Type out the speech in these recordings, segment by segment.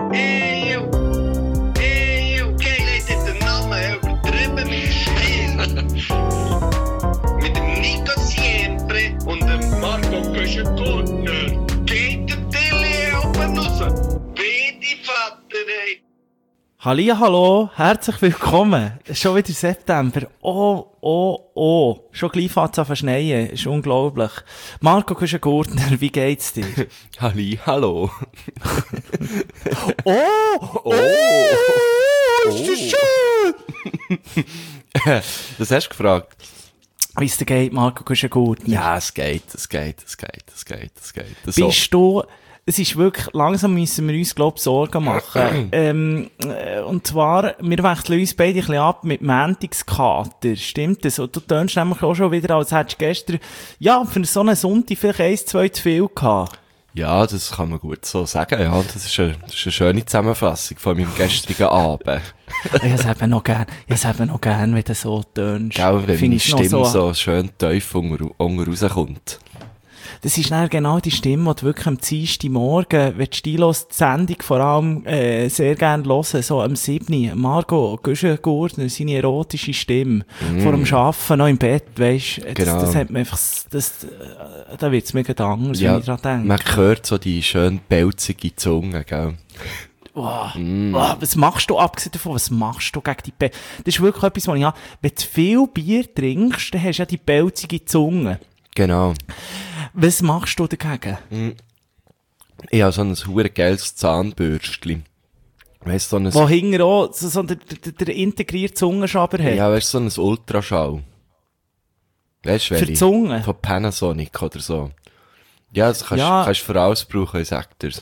Okay, Leute, den Namen übertrieben mit Spiel. Mit dem Nico Siempre und dem Marco Köschen-Gurtner. Geht der Tilly oben raus? Bitte, Vater, ey. Hallo, herzlich willkommen. Schon wieder September. Oh. Schon gleich fängt es an zu schneien. Ist unglaublich. Marco Köschen-Gurtner, wie geht's dir? Hallo. Ist das schön! Das hast du gefragt? Wie es dir geht, Marco Köschen-Gurtner? Ja, es geht. Bist du... Es ist wirklich, langsam müssen wir uns, glaube ich, Sorgen machen. Und zwar, wir wechseln uns beide ein bisschen ab mit Montagskater. Stimmt das? Und du tönst nämlich auch schon wieder, als hättest du gestern, ja, für so einen Sonntag vielleicht 1-2 zu viel gehabt. Ja, das kann man gut so sagen. Ja, das ist eine schöne Zusammenfassung von meinem gestrigen Abend. Ich hätte es eben noch gern, wenn du so tönst. Gell, wenn meine Stimme so schön tief unten rauskommt. Das ist dann genau die Stimme, die du wirklich am Dienstagmorgen, wenn du stillos die Sendung vor allem sehr gerne hören, so am 7. Marco Köschen-Gurtner, seine erotische Stimme, vor dem Arbeiten, noch im Bett, weisst du, Genau. das hat man einfach, da wird's mega anders, Ja, wenn ich dran denke. man hört so die schön pelzige Zunge, gell? Was machst du, abgesehen davon, was machst du gegen die Das ist wirklich etwas, was ich habe, wenn du viel Bier trinkst, dann hast du ja die pelzige Zunge. Genau. Was machst du dagegen? Ich habe so ein verdammt geiles Zahnbürstchen. Weißt du, so ein... Wo hinten auch so der integrierte Zungenschaber hat. Ja, weißt du, so ein Ultraschall. Weißt du, Für welche? die Zunge? Von Panasonic oder so. Ja, das kannst du für alles brauchen, ich sag dir's.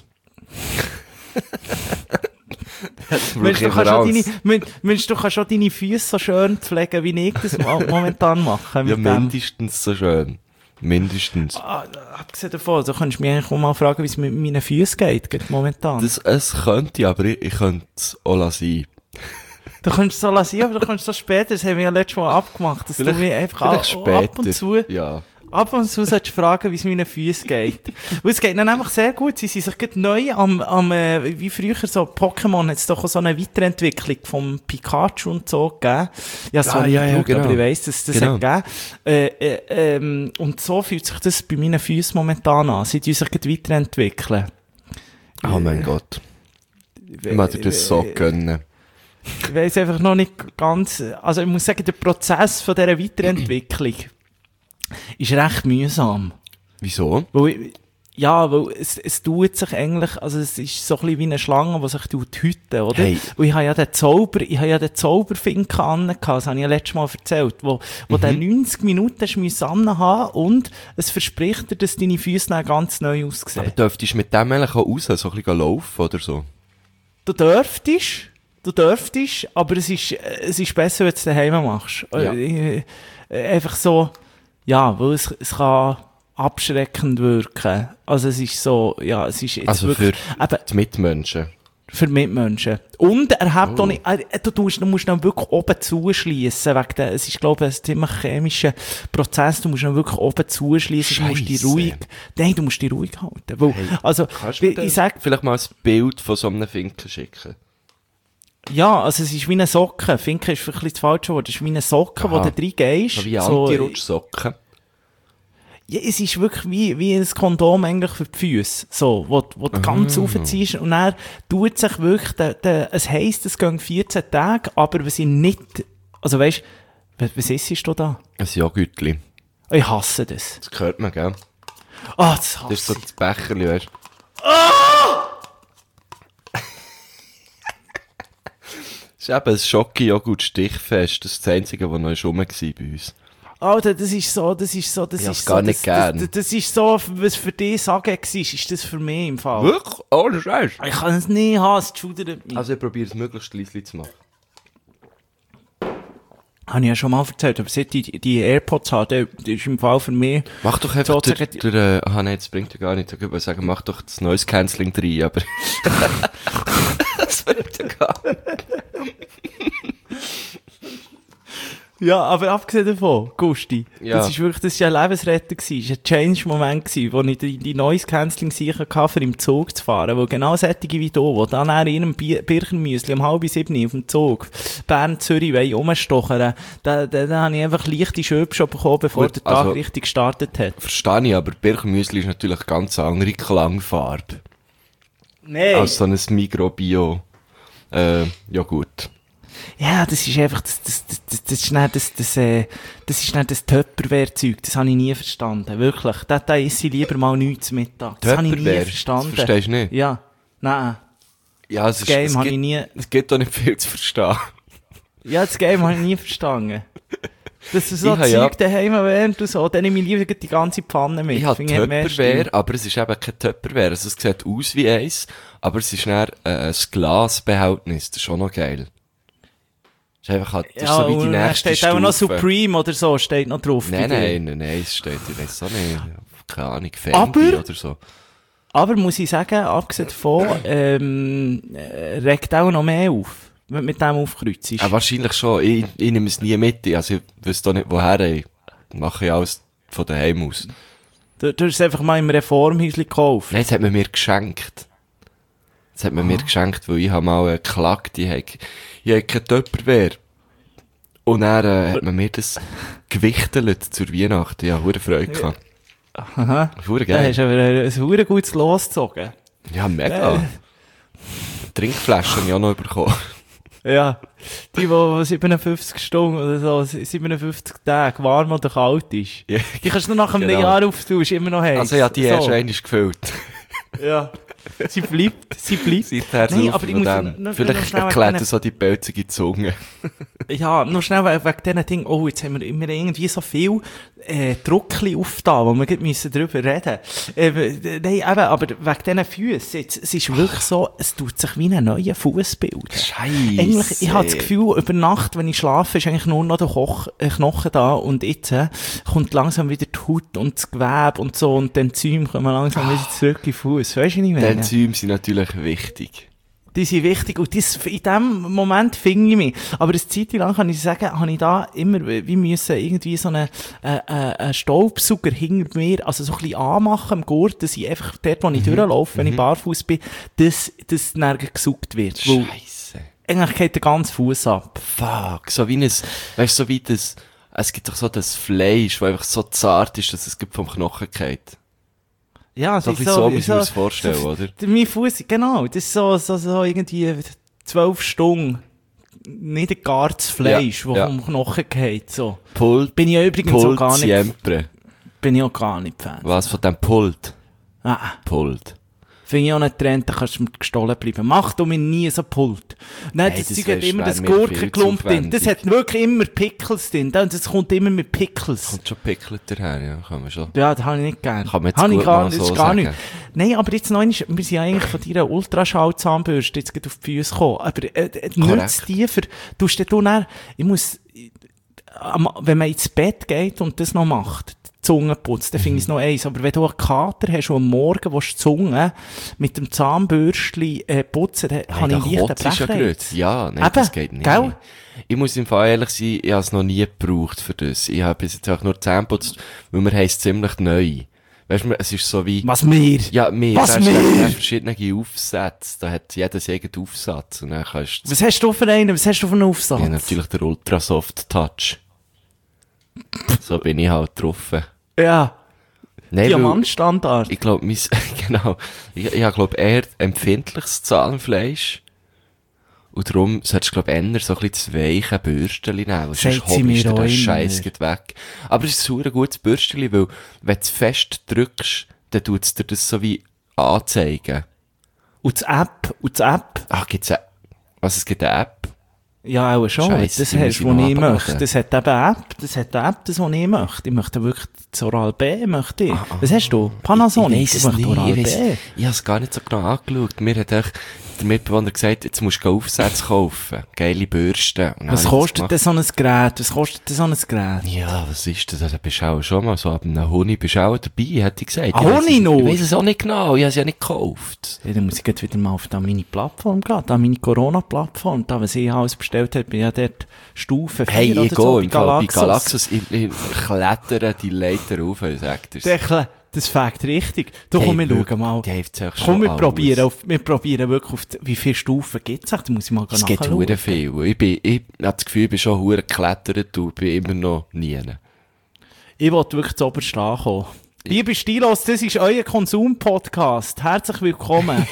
Mensch, du kannst schon deine Füße so schön pflegen, wie ich das momentan mache. Ja, mindestens so schön. Mindestens. Abgesehen davon, du könntest mich eigentlich auch mal fragen, wie es mit meinen Füßen geht, gerade momentan. Es könnte, aber ich könnte es auch lassen. Du könntest es so lassen, aber du kannst es so später, das haben wir ja letztes Mal abgemacht, dass du mich einfach ab und zu... Ja. Ab und zu solltest du fragen, wie es meinen Füßen geht. Weil es geht dann einfach sehr gut. Sie sind sich gerade neu wie früher so Pokémon, hat es doch auch so eine Weiterentwicklung vom Pikachu und so gegeben. Ja, so genau. Aber ich weiss, dass das hat gegeben. Und so fühlt sich das bei meinen Füßen momentan an. Sie sich gerade weiterentwickeln. Oh mein Gott. Ich möchte dir das so gönnen. Ich weiss einfach noch nicht ganz, also ich muss sagen, der Prozess von dieser Weiterentwicklung ist recht mühsam. Wieso? Weil es tut sich eigentlich, also es ist so ein bisschen wie eine Schlange, die sich hüten, oder? Hey. Und ich habe ja den Zauberfinken angehabt, das habe ich ja letztes Mal erzählt, wo der 90 Minuten haben und es verspricht dir, dass deine Füße dann ganz neu aussehen. Aber dürftest du mit dem eigentlich auch raus, so ein bisschen laufen oder so? Du dürftest, aber es ist besser, wenn du es daheim machst. Ja. Einfach so, ja, weil es kann abschreckend wirken. Also es ist so, ja, es ist jetzt Also wirklich... für die Mitmenschen. Für Mitmenschen. Und er hat auch nicht, du musst dann wirklich oben zuschliessen, es ist, glaube ich, ein ziemlich chemischer Prozess, du musst dann wirklich oben zuschliessen, du musst dich ruhig halten. Weil, Hey, also, kannst du mir vielleicht mal ein Bild von so einem Finken schicken? ja, also es ist wie eine Socke. Finken ist vielleicht das falsche Wort. Es ist wie eine Socke, wo du drin gehst. Wie Anti-Rutschsocken. Ja, es ist wirklich wie ein Kondom eigentlich für die Füße. So, wo du ganz raufziehst. Und dann tut sich wirklich, es heisst, es gehen 14 Tage, aber was ich nicht, also weisst, was isst du da? Ein Joghurtli. Ich hasse das. Das hört man, gell? Das hasse Das ist so das Becherli, weißt du? Das ist eben ein Schoki-Joghurt-Stichfest. Das ist das Einzige, was noch rum war bei uns. Alter, das ist so, gar nicht gern. Das ist so, was für dich sagen war, ist das für mich im Fall. Wirklich? Ohne Scheiß. Ich kann es nie haben, es schudert mich. Also ich probiere es möglichst leise zu machen. Habe ich ja schon mal erzählt, aber seit die AirPods habe, das ist im Fall für mich... Mach doch einfach nein, das bringt ja gar nichts. Ich würde sagen, mach doch das Noise Cancelling rein, aber... das bringt ja gar nicht. Ja, aber abgesehen davon, Gusti, Ja. das ist ja ein Lebensretter gewesen, das war ein Change-Moment gewesen, wo ich die Noise-Cancelling-Sicher hatte, im Zug zu fahren, wo genau solche wie du, die dann in ihrem Birchermüsli um 6:30 auf dem Zug Bern-Zürich rumstochern, da habe ich einfach leichte Schöpfe schon bekommen, bevor Gut, der Tag also- richtig gestartet hat. Verstehe ich, aber Birchermüsli ist natürlich eine ganz andere Klangfarbe. Nein. Als so ein Migros-Bio. Ja gut. Ja, das ist einfach, das ist nicht das Tupperware-Zeug, das habe ich nie verstanden, wirklich. Da isst sie lieber mal nichts zu Mittag. Das habe ich nie Tupperware? verstanden. Das verstehst du nicht? Ja, nein. Ja, es Das Game habe ich nie, es gibt doch nicht viel zu verstehen. ja, das Game habe ich nie verstanden. Das ist so Ich habe ja- Zeug daheim während und so, dann nehme ich lieber die ganze Pfanne mit. Ich habe Finde mehr Tupperware, Stil. aber es ist eben kein Tupperware. Also es sieht aus wie eins, aber es ist dann ein Glasbehältnis. Das ist auch noch geil. Das ist einfach halt, das ist so wie die und dann nächste steht auch noch Stufe. Supreme oder so, steht noch drauf. bei dir. Nein, es steht, ich weiss auch nicht, keine Ahnung, Aber- Fendi oder so. Aber muss ich sagen, abgesehen davon, regt auch noch mehr auf, wenn du mit dem aufkreuzt. Wahrscheinlich schon. Ich nehme es nie mit. Also ich wüsste auch nicht, woher. Ich mache ja alles von daheim aus. Du hast es einfach mal im Reformhäuschen gekauft. Nein, das hat man mir geschenkt. Das hat man mir geschenkt, weil ich habe mal geklagt, ich habe kein Tupperware. Und dann hat man mir das gewichtelt zur Weihnachten. Ja, hure Freude gehabt. Aha. Hure Da hast geil. du aber ein hure gutes Los gezogen. Ja, mega. Trinkflaschen habe ich auch noch bekommen. Ja. Die 57 Stunden oder so, 57 Tage, warm oder kalt ist. Ja, Die kannst du noch nach einem genau. Jahr auftun, ist immer noch heiß. Also ja, die so. erst einmal gefüllt. Ja. Sie bleibt. Seither Nein, drauf aber ich von muss dem. noch Vielleicht schnell erklärt wegen- es so die pelzige Zunge. Ja, nur schnell wegen diesen Dingen. Oh, jetzt haben wir immer irgendwie so viel Druckli aufgetan, wo wir gleich müssen drüber reden. Nein, eben, aber wegen diesen Füßen, es ist wirklich so, es tut sich wie ein neuer Fuß bilden. Scheisse. Eigentlich, ich habe das Gefühl, über Nacht, wenn ich schlafe, ist eigentlich nur noch der Knochen da und jetzt kommt langsam wieder die Haut und das Gewebe und so und die Enzyme kommen langsam wieder zurück in den Fuß. Weißt du, was ich Die meine? Enzyme sind natürlich wichtig. Die sind wichtig und in dem Moment finde ich mich. Aber eine Zeit lang kann ich sagen, habe ich da immer, wie müssen irgendwie so einen Staubsauger hinter mir, also so ein bisschen anmachen im Gurt, dass ich einfach dort, wo ich durchlaufe, wenn ich barfuß bin, dass nirgends gesaugt wird. Weil Scheisse. eigentlich geht der ganze Fuß ab. Fuck. So wie weißt du, so wie das, es gibt doch so das Fleisch, das einfach so zart ist, dass es vom Knochen geht. Ja, So ein bisschen so muss ich mir das vorstellen, oder? Mein Fuß, genau, das ist so irgendwie 12 Stunden nicht ein gartes Fleisch, Ja, das ja. vom Knochen geht, so. Pult, Bin ich ja übrigens auch Pult gar nicht, siempre. bin ich auch gar nicht Fan. Was von dem Pult? Ah, Pult. finde ich auch nicht Trend, da kannst du mir gestohlen bleiben. Mach du mir nie so Pult. Nein, Hey, das das Zeug hat wär- immer wär das mir viel Gurkenklump zu drin. Das aufwendig. hat wirklich immer Pickles drin. Das kommt immer mit Pickles. Kommt schon pickelt daher, ja, kann man schon. Ja, das habe ich nicht gern. Kann man jetzt Habe ich gut gar, mal das so ist gar sagen. nicht. Nein, aber jetzt noch einmal, wir sind ja eigentlich von deiner Ultraschallzahnbürste jetzt gerade auf die Füße gekommen. Aber, nützt die für, du dann, wenn man ins Bett geht und das noch macht, die Zunge putzt, dann finde ich es noch eins. Aber wenn du einen Kater hast und am Morgen willst du die Zunge mit dem Zahnbürstchen putzen, dann habe ich einen leichten ja Brechreiz. gut. Ja, nein, Eben, das geht nicht. gell? Ich muss im Fall ehrlich sein, ich habe es noch nie gebraucht für das. Ich habe bis jetzt auch nur Zähne geputzt, weil wir haben es ziemlich neu. Weißt du, es ist so wie... Was mir? Ja, mir. Was da hast mir? du verschiedene Aufsätze. Da hat jeder seinen eigenen Aufsatz. Und dann kannst du... Was hast du für einen? Was hast du für einen Aufsatz? Ja, natürlich der Ultrasoft Touch. So bin ich halt drauf. Ja, Nein, weil Diamantstandard. ich glaube, genau. Ich habe, glaube eher empfindliches Zahnfleisch. Und darum solltest du, glaube eher so ein bisschen das weiche Bürstchen nehmen. Sonst Sagt sie hobbyst mir du auch den immer. Scheiß geht weg. Aber es ist ein super gutes Bürstchen, weil, wenn du es fest drückst, dann tut es dir das so wie anzeigen. Und das App? Ach, gibt's eine, was, es gibt eine App? Ja, auch schon. Scheisse, Das die muss hast ich du, was noch ich abladen. möchte. Das hat eben App. Das hat eine App, das, was ich möchte. Ich möchte wirklich das Oral B, möchte ich. Was hast du? Panasonic? Ich weiss es möchte nicht. Oral Ich B. habe es gar nicht so genau angeschaut. Mir hat echt der Mitbewohner gesagt, jetzt musst du Aufsätze kaufen. Geile Bürsten. Und dann Was habe ich kostet das denn so ein Gerät? Was kostet denn so ein Gerät? Ja, was ist das? Da bist du auch schon mal so, ab einem Honig bist du auch dabei, hätte ich gesagt. Ah, Ich weiss Honig es- noch? Ich weiss es auch nicht genau, ich habe es ja nicht gekauft. Ja, dann muss ich jetzt wieder mal auf da meine Plattform gehen, da meine Corona-Plattform, da was ich alles bestellt bestellt hat, bin ich ja dort Stufe 4 Hey, oder ich so gehe bei Galaxus, ich klettere die Leiter rauf, sagt er. Das fängt richtig. Du, komm, wir schauen mal. Die hilft sich Komm, wir schon probieren wirklich wie viele Stufen gibt's? Da muss ich mal Es nachschauen. gibt hure viel. Ich habe das Gefühl, ich bin schon hure geklettert und bin immer noch nie. Ich wollte wirklich zu oberst ankommen. Liebe Stilos, das ist euer Konsum-Podcast. Herzlich willkommen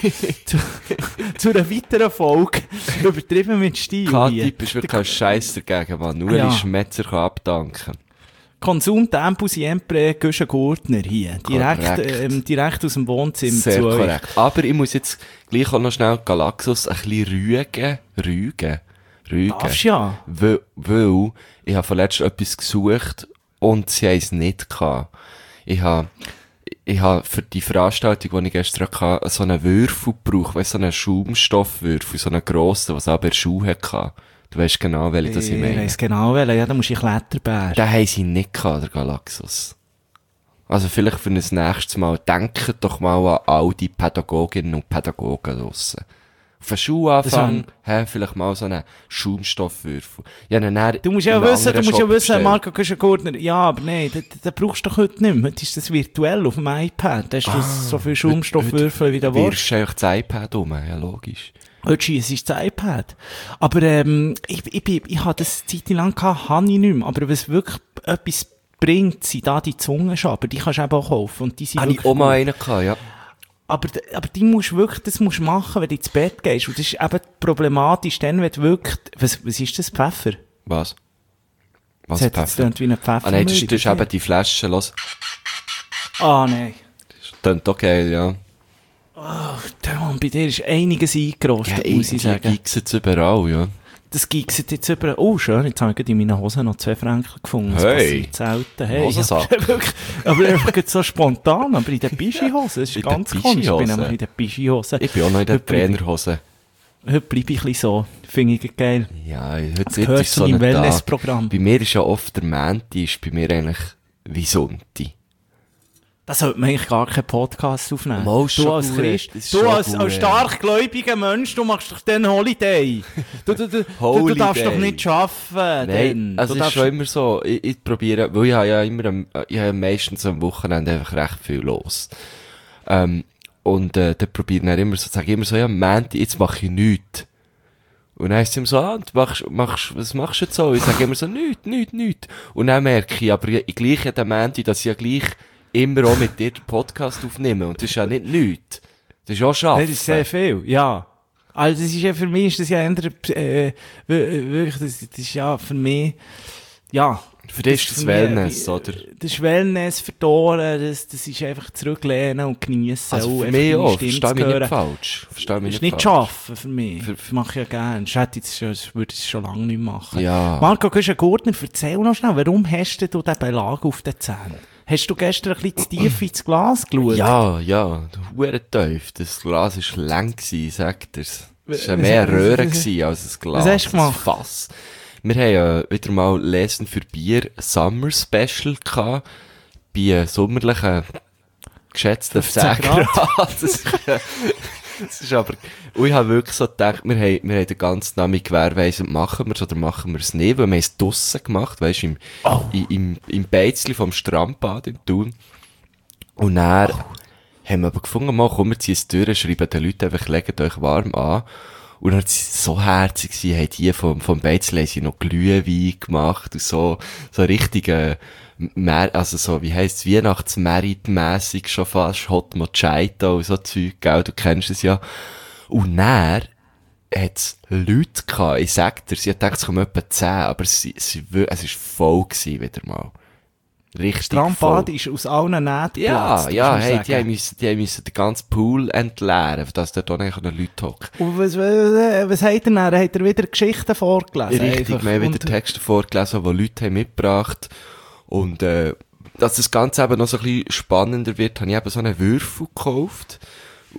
zu einer weiteren Folge «Übertrieben mit Stil». Kathi, bist wirklich ein Scheiß dagegen, Mann. Nur Ja. Schmetzer kann abdanken. Konsum Tempo Siempre Guschen Gurtner hier. Direkt aus dem Wohnzimmer Sehr zu euch. korrekt. Aber ich muss jetzt gleich auch noch schnell Galaxus ein bisschen rügen. Darfst ja. Weil ich habe vorletzt etwas gesucht und sie haben es nicht gehabt. Ich habe für die Veranstaltung, die ich gestern hatte, so einen Würfel gebraucht, so einen Schaumstoffwürfel, so einen grossen, was aber Schuhe hatte. Du weißt genau, welche das ich Ich meine. weiss genau, welchen. Ja, da musst du Kletterbär. Den haben sie nicht gehabt, der Galaxus. Also vielleicht für ein nächstes Mal, denkt doch mal an all die Pädagoginnen und Pädagogen draussen. Auf einen Schulanfang, vielleicht mal so einen Schaumstoffwürfel. Ja, Du musst ja wissen, Marco Guschen-Gurtner, ja, aber nein, den brauchst du doch heute nicht mehr. Heute ist das virtuell auf dem iPad. Da hast du so viel Schaumstoffwürfel wie du willst. Wirfst du eigentlich das iPad um, ja, logisch. Heute schiessest du das iPad. Aber ich habe das Zeit lang gehabt, habe ich nicht mehr. Aber was wirklich etwas bringt, sind da die Zungenschaber. Die kannst du eben auch kaufen. Und die sind Habe ich auch mal einen gehabt, ja. Aber die musst du wirklich, das musst du machen, wenn du ins Bett gehst. Und das ist eben problematisch, dann, wenn du wirklich, was ist das, Pfeffer? Was? Das hat jetzt klingt wie ein Pfeffer. Ah nein, das ist eben die Flasche, los. Ah, nein. Das klingt auch geil, ja. Oh, Mann, bei dir ist einiges eingerostet, muss ich sagen. Die gibt's jetzt überall, ja. Das gigset jetzt über. Oh, schön, jetzt habe ich gerade in meinen Hosen noch 2 Franken gefunden. Das Hey. passiert selten. Hey, Hosensack. aber einfach gerade so spontan, aber in der Bischi-Hose. Das ist In ganz der komisch. Ich bin Bischi-Hose? nämlich in der Bischi-Hose. Ich bin auch noch in der Heute bleibe- Trainerhose. Heute bleibe ich ein bisschen so. Finde ich geil. Ja, Das heute gehört ist zu so deinem ein Tag. Wellnessprogramm. Bei mir ist ja oft der Mänti, ist bei mir eigentlich wie Sonntag. Da sollte man eigentlich gar keinen Podcast aufnehmen. Mal schon du als gut, Christ, das ist du schon als gut. starkgläubiger Mensch, du machst doch den Holiday. Du darfst doch nicht arbeiten. Nein, also es ist schon immer so, ich probiere, weil ich habe ja immer, ich habe meistens am Wochenende einfach recht viel los. Und dann probiere ich dann immer so, sage ich immer so, ja, Mänti, jetzt mache ich nichts. Und dann heisst es immer so, was machst du jetzt so? Ich sage immer so, nichts. Und dann merke ich, aber ich gleich an dem Mänti, dass ich ja gleich immer auch mit dir den Podcast aufnehme. Und das ist ja nicht nichts. Das ist auch Schaffen. Das ist sehr viel, ja. Also das ist ja, für mich ist das ja wirklich, das ist ja für mich, ja. Für dich ist das für Wellness, mich, oder? Das ist Wellness verdorren, das ist einfach zurücklehnen und geniessen. Also und für einfach mich deine auch, Stimme versteh zu mich nicht hören. falsch. Versteh mich Das ist nicht nicht falsch. schaffen für mich. Das mache ich ja gerne. Das würde ich schon lange nicht machen. Ja. Marco Guschen-Gurtner, erzähl noch schnell, warum hast du den Belag auf den Zähnen? Hast du gestern ein bisschen zu tief ins Glas geschaut? Ja, hure tief. Das Glas war lang gewesen, sagt er's. Es war mehr Röhre gewesen als ein Glas. Was hast du gemacht? Ein Fass. Wir haben wieder mal Lesen für Bier Summer Special gehabt. Bei sommerlichen geschätzten 10 Grad. Das ist aber, und ich habe wirklich so gedacht, wir haben den ganzen Namen gewährweisend, machen wir es oder machen wir es nicht, weil wir es draussen gemacht, weisst du, im Beizli vom Strandbad in Thun. Und dann haben wir aber gefunden, mal, komm, wir ziehen es durch, schreiben den Leuten einfach, legt euch warm an. Und dann sind sie so herzig gewesen, haben die vom Beizli haben sie noch Glühwein gemacht und so richtig, also so, wie heisst's, Weihnachtsmerit-mässig schon fast, Hot Mojito und so Zeug, gell, du kennst es ja. Und dann hat's Leute gehabt, ich sag dir, sie hat gedacht, es kommen etwa 10, aber es ist voll gewesen wieder mal. Richtig Strandbad voll. ist aus allen Nähten Ja, geplatzt, ja, muss man hey, sagen. die haben müssen den ganzen Pool entleeren, dass dort auch nicht Leute hocken. Und was hat er dann? Hat er wieder Geschichten vorgelesen? Richtig, einfach? wir haben wieder Und- Texte vorgelesen, die Leute haben mitgebracht. Und, dass das Ganze eben noch so ein bisschen spannender wird, habe ich eben so einen Würfel gekauft. Und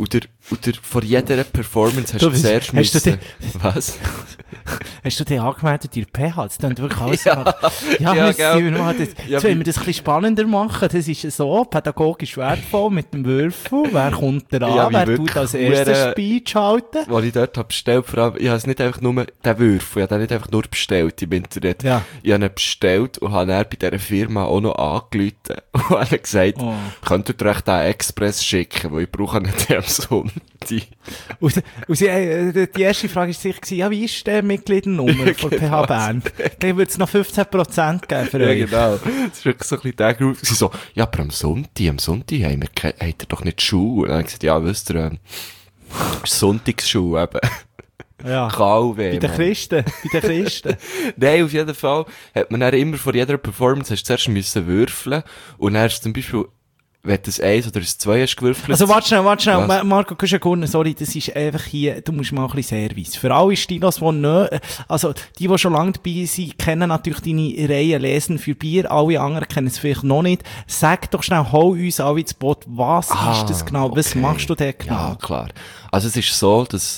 vor jeder Performance hast Du, du zuerst hast du müssen... Was? Hast du dich angemeldet in der PH? Das klingt wirklich alles Ja, ja, gell. jetzt wollen wir das ein bisschen spannender machen. Das ist so pädagogisch wertvoll mit dem Würfel. Wer kommt da an? Ja, wie Wer wirklich tut als erstes hure- Speech halten? Als ich dort habe bestellt, vor allem, ich habe es nicht einfach nur, den Würfel, ich habe den nicht einfach nur bestellt im Internet. Ja. Ich habe ihn bestellt und habe dann bei dieser Firma auch noch angerufen und habe gesagt, Oh. könntet ihr euch den Express schicken, weil ich brauche nicht am Sonntag. Und die erste Frage war sicher, ja, wie ist der Mitgliedernummer von PH Bern? Dann würde es noch 15% geben für Ja, euch. genau. Das war wirklich so ein bisschen der Grund. Sie so, ja, aber am Sonntag habt ihr doch nicht Schuhe. Und dann habe ich gesagt, ja, wisst ihr, Sonntagsschuhe eben. Ja. KW. Bei den Christen. Nein, auf jeden Fall hat man dann immer vor jeder Performance hast du zuerst müssen würfeln und dann hast du zum Beispiel, wenn du ein 1 oder ein 2 hast gewürfelt. Also warte schnell, Was? Marco Kuschenkurner, sorry, das ist einfach hier, du musst mal ein bisschen Service. Für alle Stilos, die nicht, also die schon lange dabei sind, kennen natürlich deine Reihe Lesen für Bier, alle anderen kennen es vielleicht noch nicht. Sag doch schnell, hol uns alle ins Boot, was ist das genau, was okay. machst du da genau? Ja, klar. Also es ist so, dass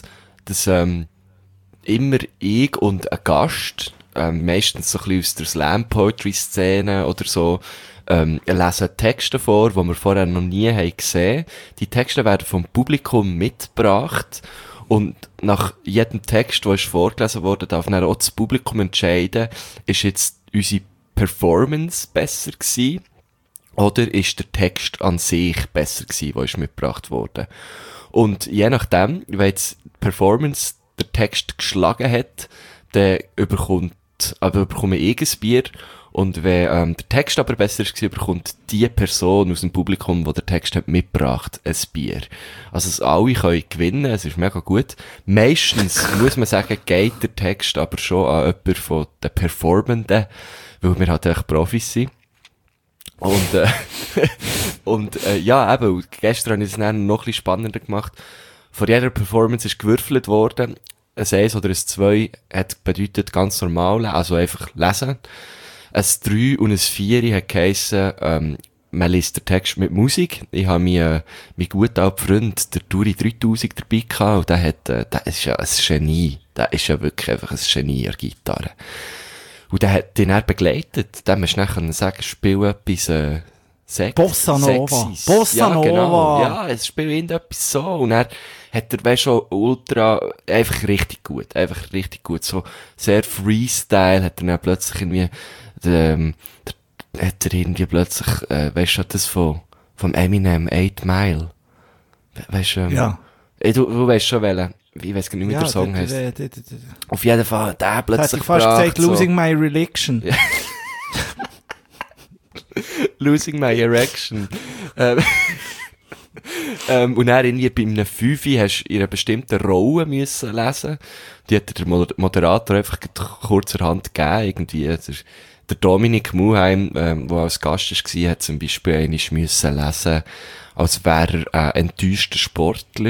immer ich und ein Gast, meistens so ein bisschen aus der Slam-Poetry-Szene oder so, lesen Texte vor, die wir vorher noch nie haben gesehen. Die Texte werden vom Publikum mitgebracht und nach jedem Text, der ist vorgelesen wurde, darf dann auch das Publikum entscheiden, ist jetzt unsere Performance besser gewesen oder ist der Text an sich besser gewesen, der ist mitgebracht worden. Und je nachdem, wenn jetzt die Performance der Text geschlagen hat, dann bekomme ich ein Bier. Und wenn der Text aber besser war, bekommt die Person aus dem Publikum, die den Text hat mitgebracht, ein Bier. Also dass alle können gewinnen, es ist mega gut. Meistens, muss man sagen, geht der Text aber schon an jemanden von den Performenden, weil wir halt echt Profis sind. Und ja, eben, und gestern habe ich es dann noch ein bisschen spannender gemacht. Vor jeder Performance ist gewürfelt worden. Ein 1 oder ein 2 hat bedeutet ganz normal, also einfach lesen. Ein 3 und ein 4 hat geheissen, man liest den Text mit Musik. Ich habe meinen guten alten Freund, der Turi 3000, dabei gehabt, und der ist ja ein Genie. Der ist ja wirklich einfach ein Genie an der Gitarre. Und der hat den dann begleitet. Dem hast du dann sagen, spiel etwas, Bossa Nova. Sexys. Bossa ja, Nova. Genau. Ja, es spielt irgendetwas so. Und er hat er, weißt schon, ultra, einfach richtig gut. Einfach richtig gut. So, sehr Freestyle hat er dann plötzlich irgendwie, hat er irgendwie plötzlich, weißt du, das vom Eminem 8 Mile. Weißt du, Ja. Du weißt schon, welchen. Ich weiss gar nicht, wie der Song heisst. Auf jeden Fall, der plötzlich Hätte ich fast gebracht, gesagt, Losing My Religion. Ja. Losing My Erection. Und dann irgendwie bei einem 5 hast du in einer bestimmten Rolle müssen lesen. Die hat der Moderator einfach kurzerhand gegeben, irgendwie. Der Dominik Muheim, der als Gast war, hat zum Beispiel einmal müssen lesen, als wäre er ein enttäuschter Sportler.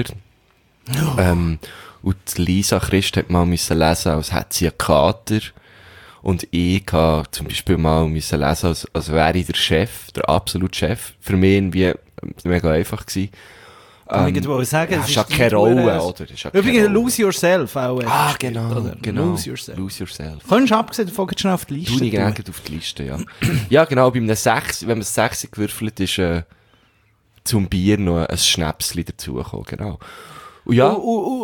Und Lisa Christ hat mal müssen lesen, als hätte sie einen Kater. Und ich habe zum Beispiel mal müssen lesen, als wäre ich der Chef, der absolute Chef. Für mich irgendwie mega einfach gewesen. Ich wollte sagen, ja, es ist ja ist keine Rolle, oder? Ist ja keine Übrigens, Rolle. Lose Yourself auch. Genau. Lose Yourself. Lose Yourself. Kannst du abgesehen davon schnell auf die Liste Du, ich tun? gehe auf die Liste, ja. Ja, genau, bei einem 6, wenn man 6 gewürfelt ist, zum Bier noch ein Schnäpsli dazugekommen, genau. Und ja.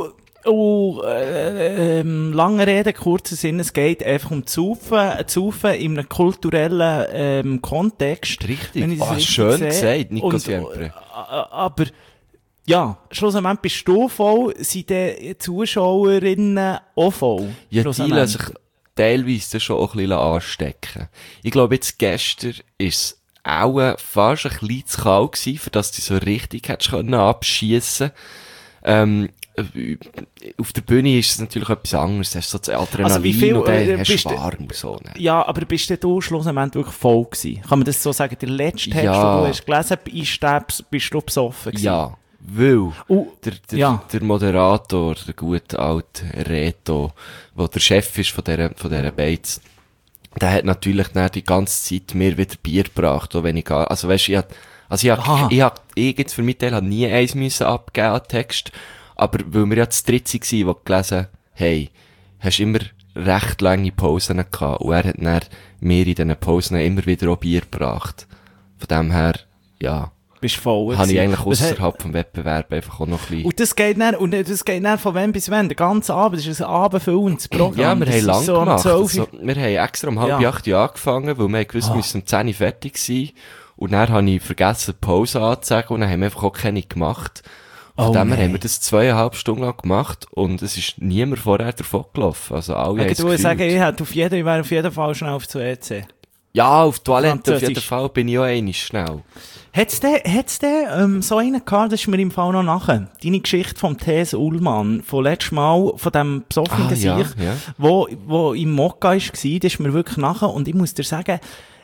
Lange Rede, kurzer Sinn, es geht einfach um Zaufen in einem kulturellen Kontext. Richtig. Wenn ich das richtig Schön sehe. gesagt, Nico Und, Siempre. aber, ja, schlussendlich bist du voll, sind die Zuschauerinnen auch voll? Ja, die lassen sich teilweise schon auch ein bisschen anstecken. Ich glaube, jetzt gestern ist es auch fast ein bisschen zu kalt gewesen, für dass du so richtig hättest abschiessen können. Auf der Bühne ist es natürlich etwas anderes. Du hast so das Adrenalin Also wie viel, und dann hast bist du du- warm und so. Ne? Ja, aber bist du schlussendlich wirklich voll gewesen? Kann man das so sagen? Der letzte Text, Ja. den du hast gelesen hast, bist du besoffen gewesen? Ja, weil Ja. der Moderator, der gute alte Reto, der der Chef ist von dieser Beiz, der hat natürlich dann die ganze Zeit mir wieder Bier gebracht, auch wenn ich also weißt, ich hab ich jetzt für meinen Teil habe nie eins müssen abgeben an Text, aber weil wir ja zu dritt waren, die gelesen, hey, hast immer recht lange Pausen gehabt, und er hat dann mir in diesen Pausen immer wieder auch Bier gebracht. Von dem her, ja. Bist voll. Habe ich eigentlich ausserhalb vom Wettbewerb einfach auch noch ein bisschen... Und das geht dann von wann bis wann? Den ganzen Abend, das ist ein abendfüllendes Programm. Ja, wir haben lang so gemacht. Also, wir haben extra um 7:30 angefangen, weil wir gewusst, wir müssen um 10 Uhr fertig sein. Und dann habe ich vergessen, Pause anzusagen, und dann haben wir einfach auch keine gemacht. Von dem her haben wir das 2,5 Stunden lang gemacht, und es ist niemand vorher davon gelaufen. Also alle ich würde sagen, ich wäre auf jeden Fall schnell auf das WC. Ja, auf die Toilette auf jeden Fall bin ich auch einmal schnell. Hat's denn so einen gehabt, das ist mir im Fall noch nachher, deine Geschichte vom T.S. Ullmann, von letztes Mal, von dem besoffenen Sieg, wo im Mokka war, das ist mir wirklich nachher, und ich muss dir sagen,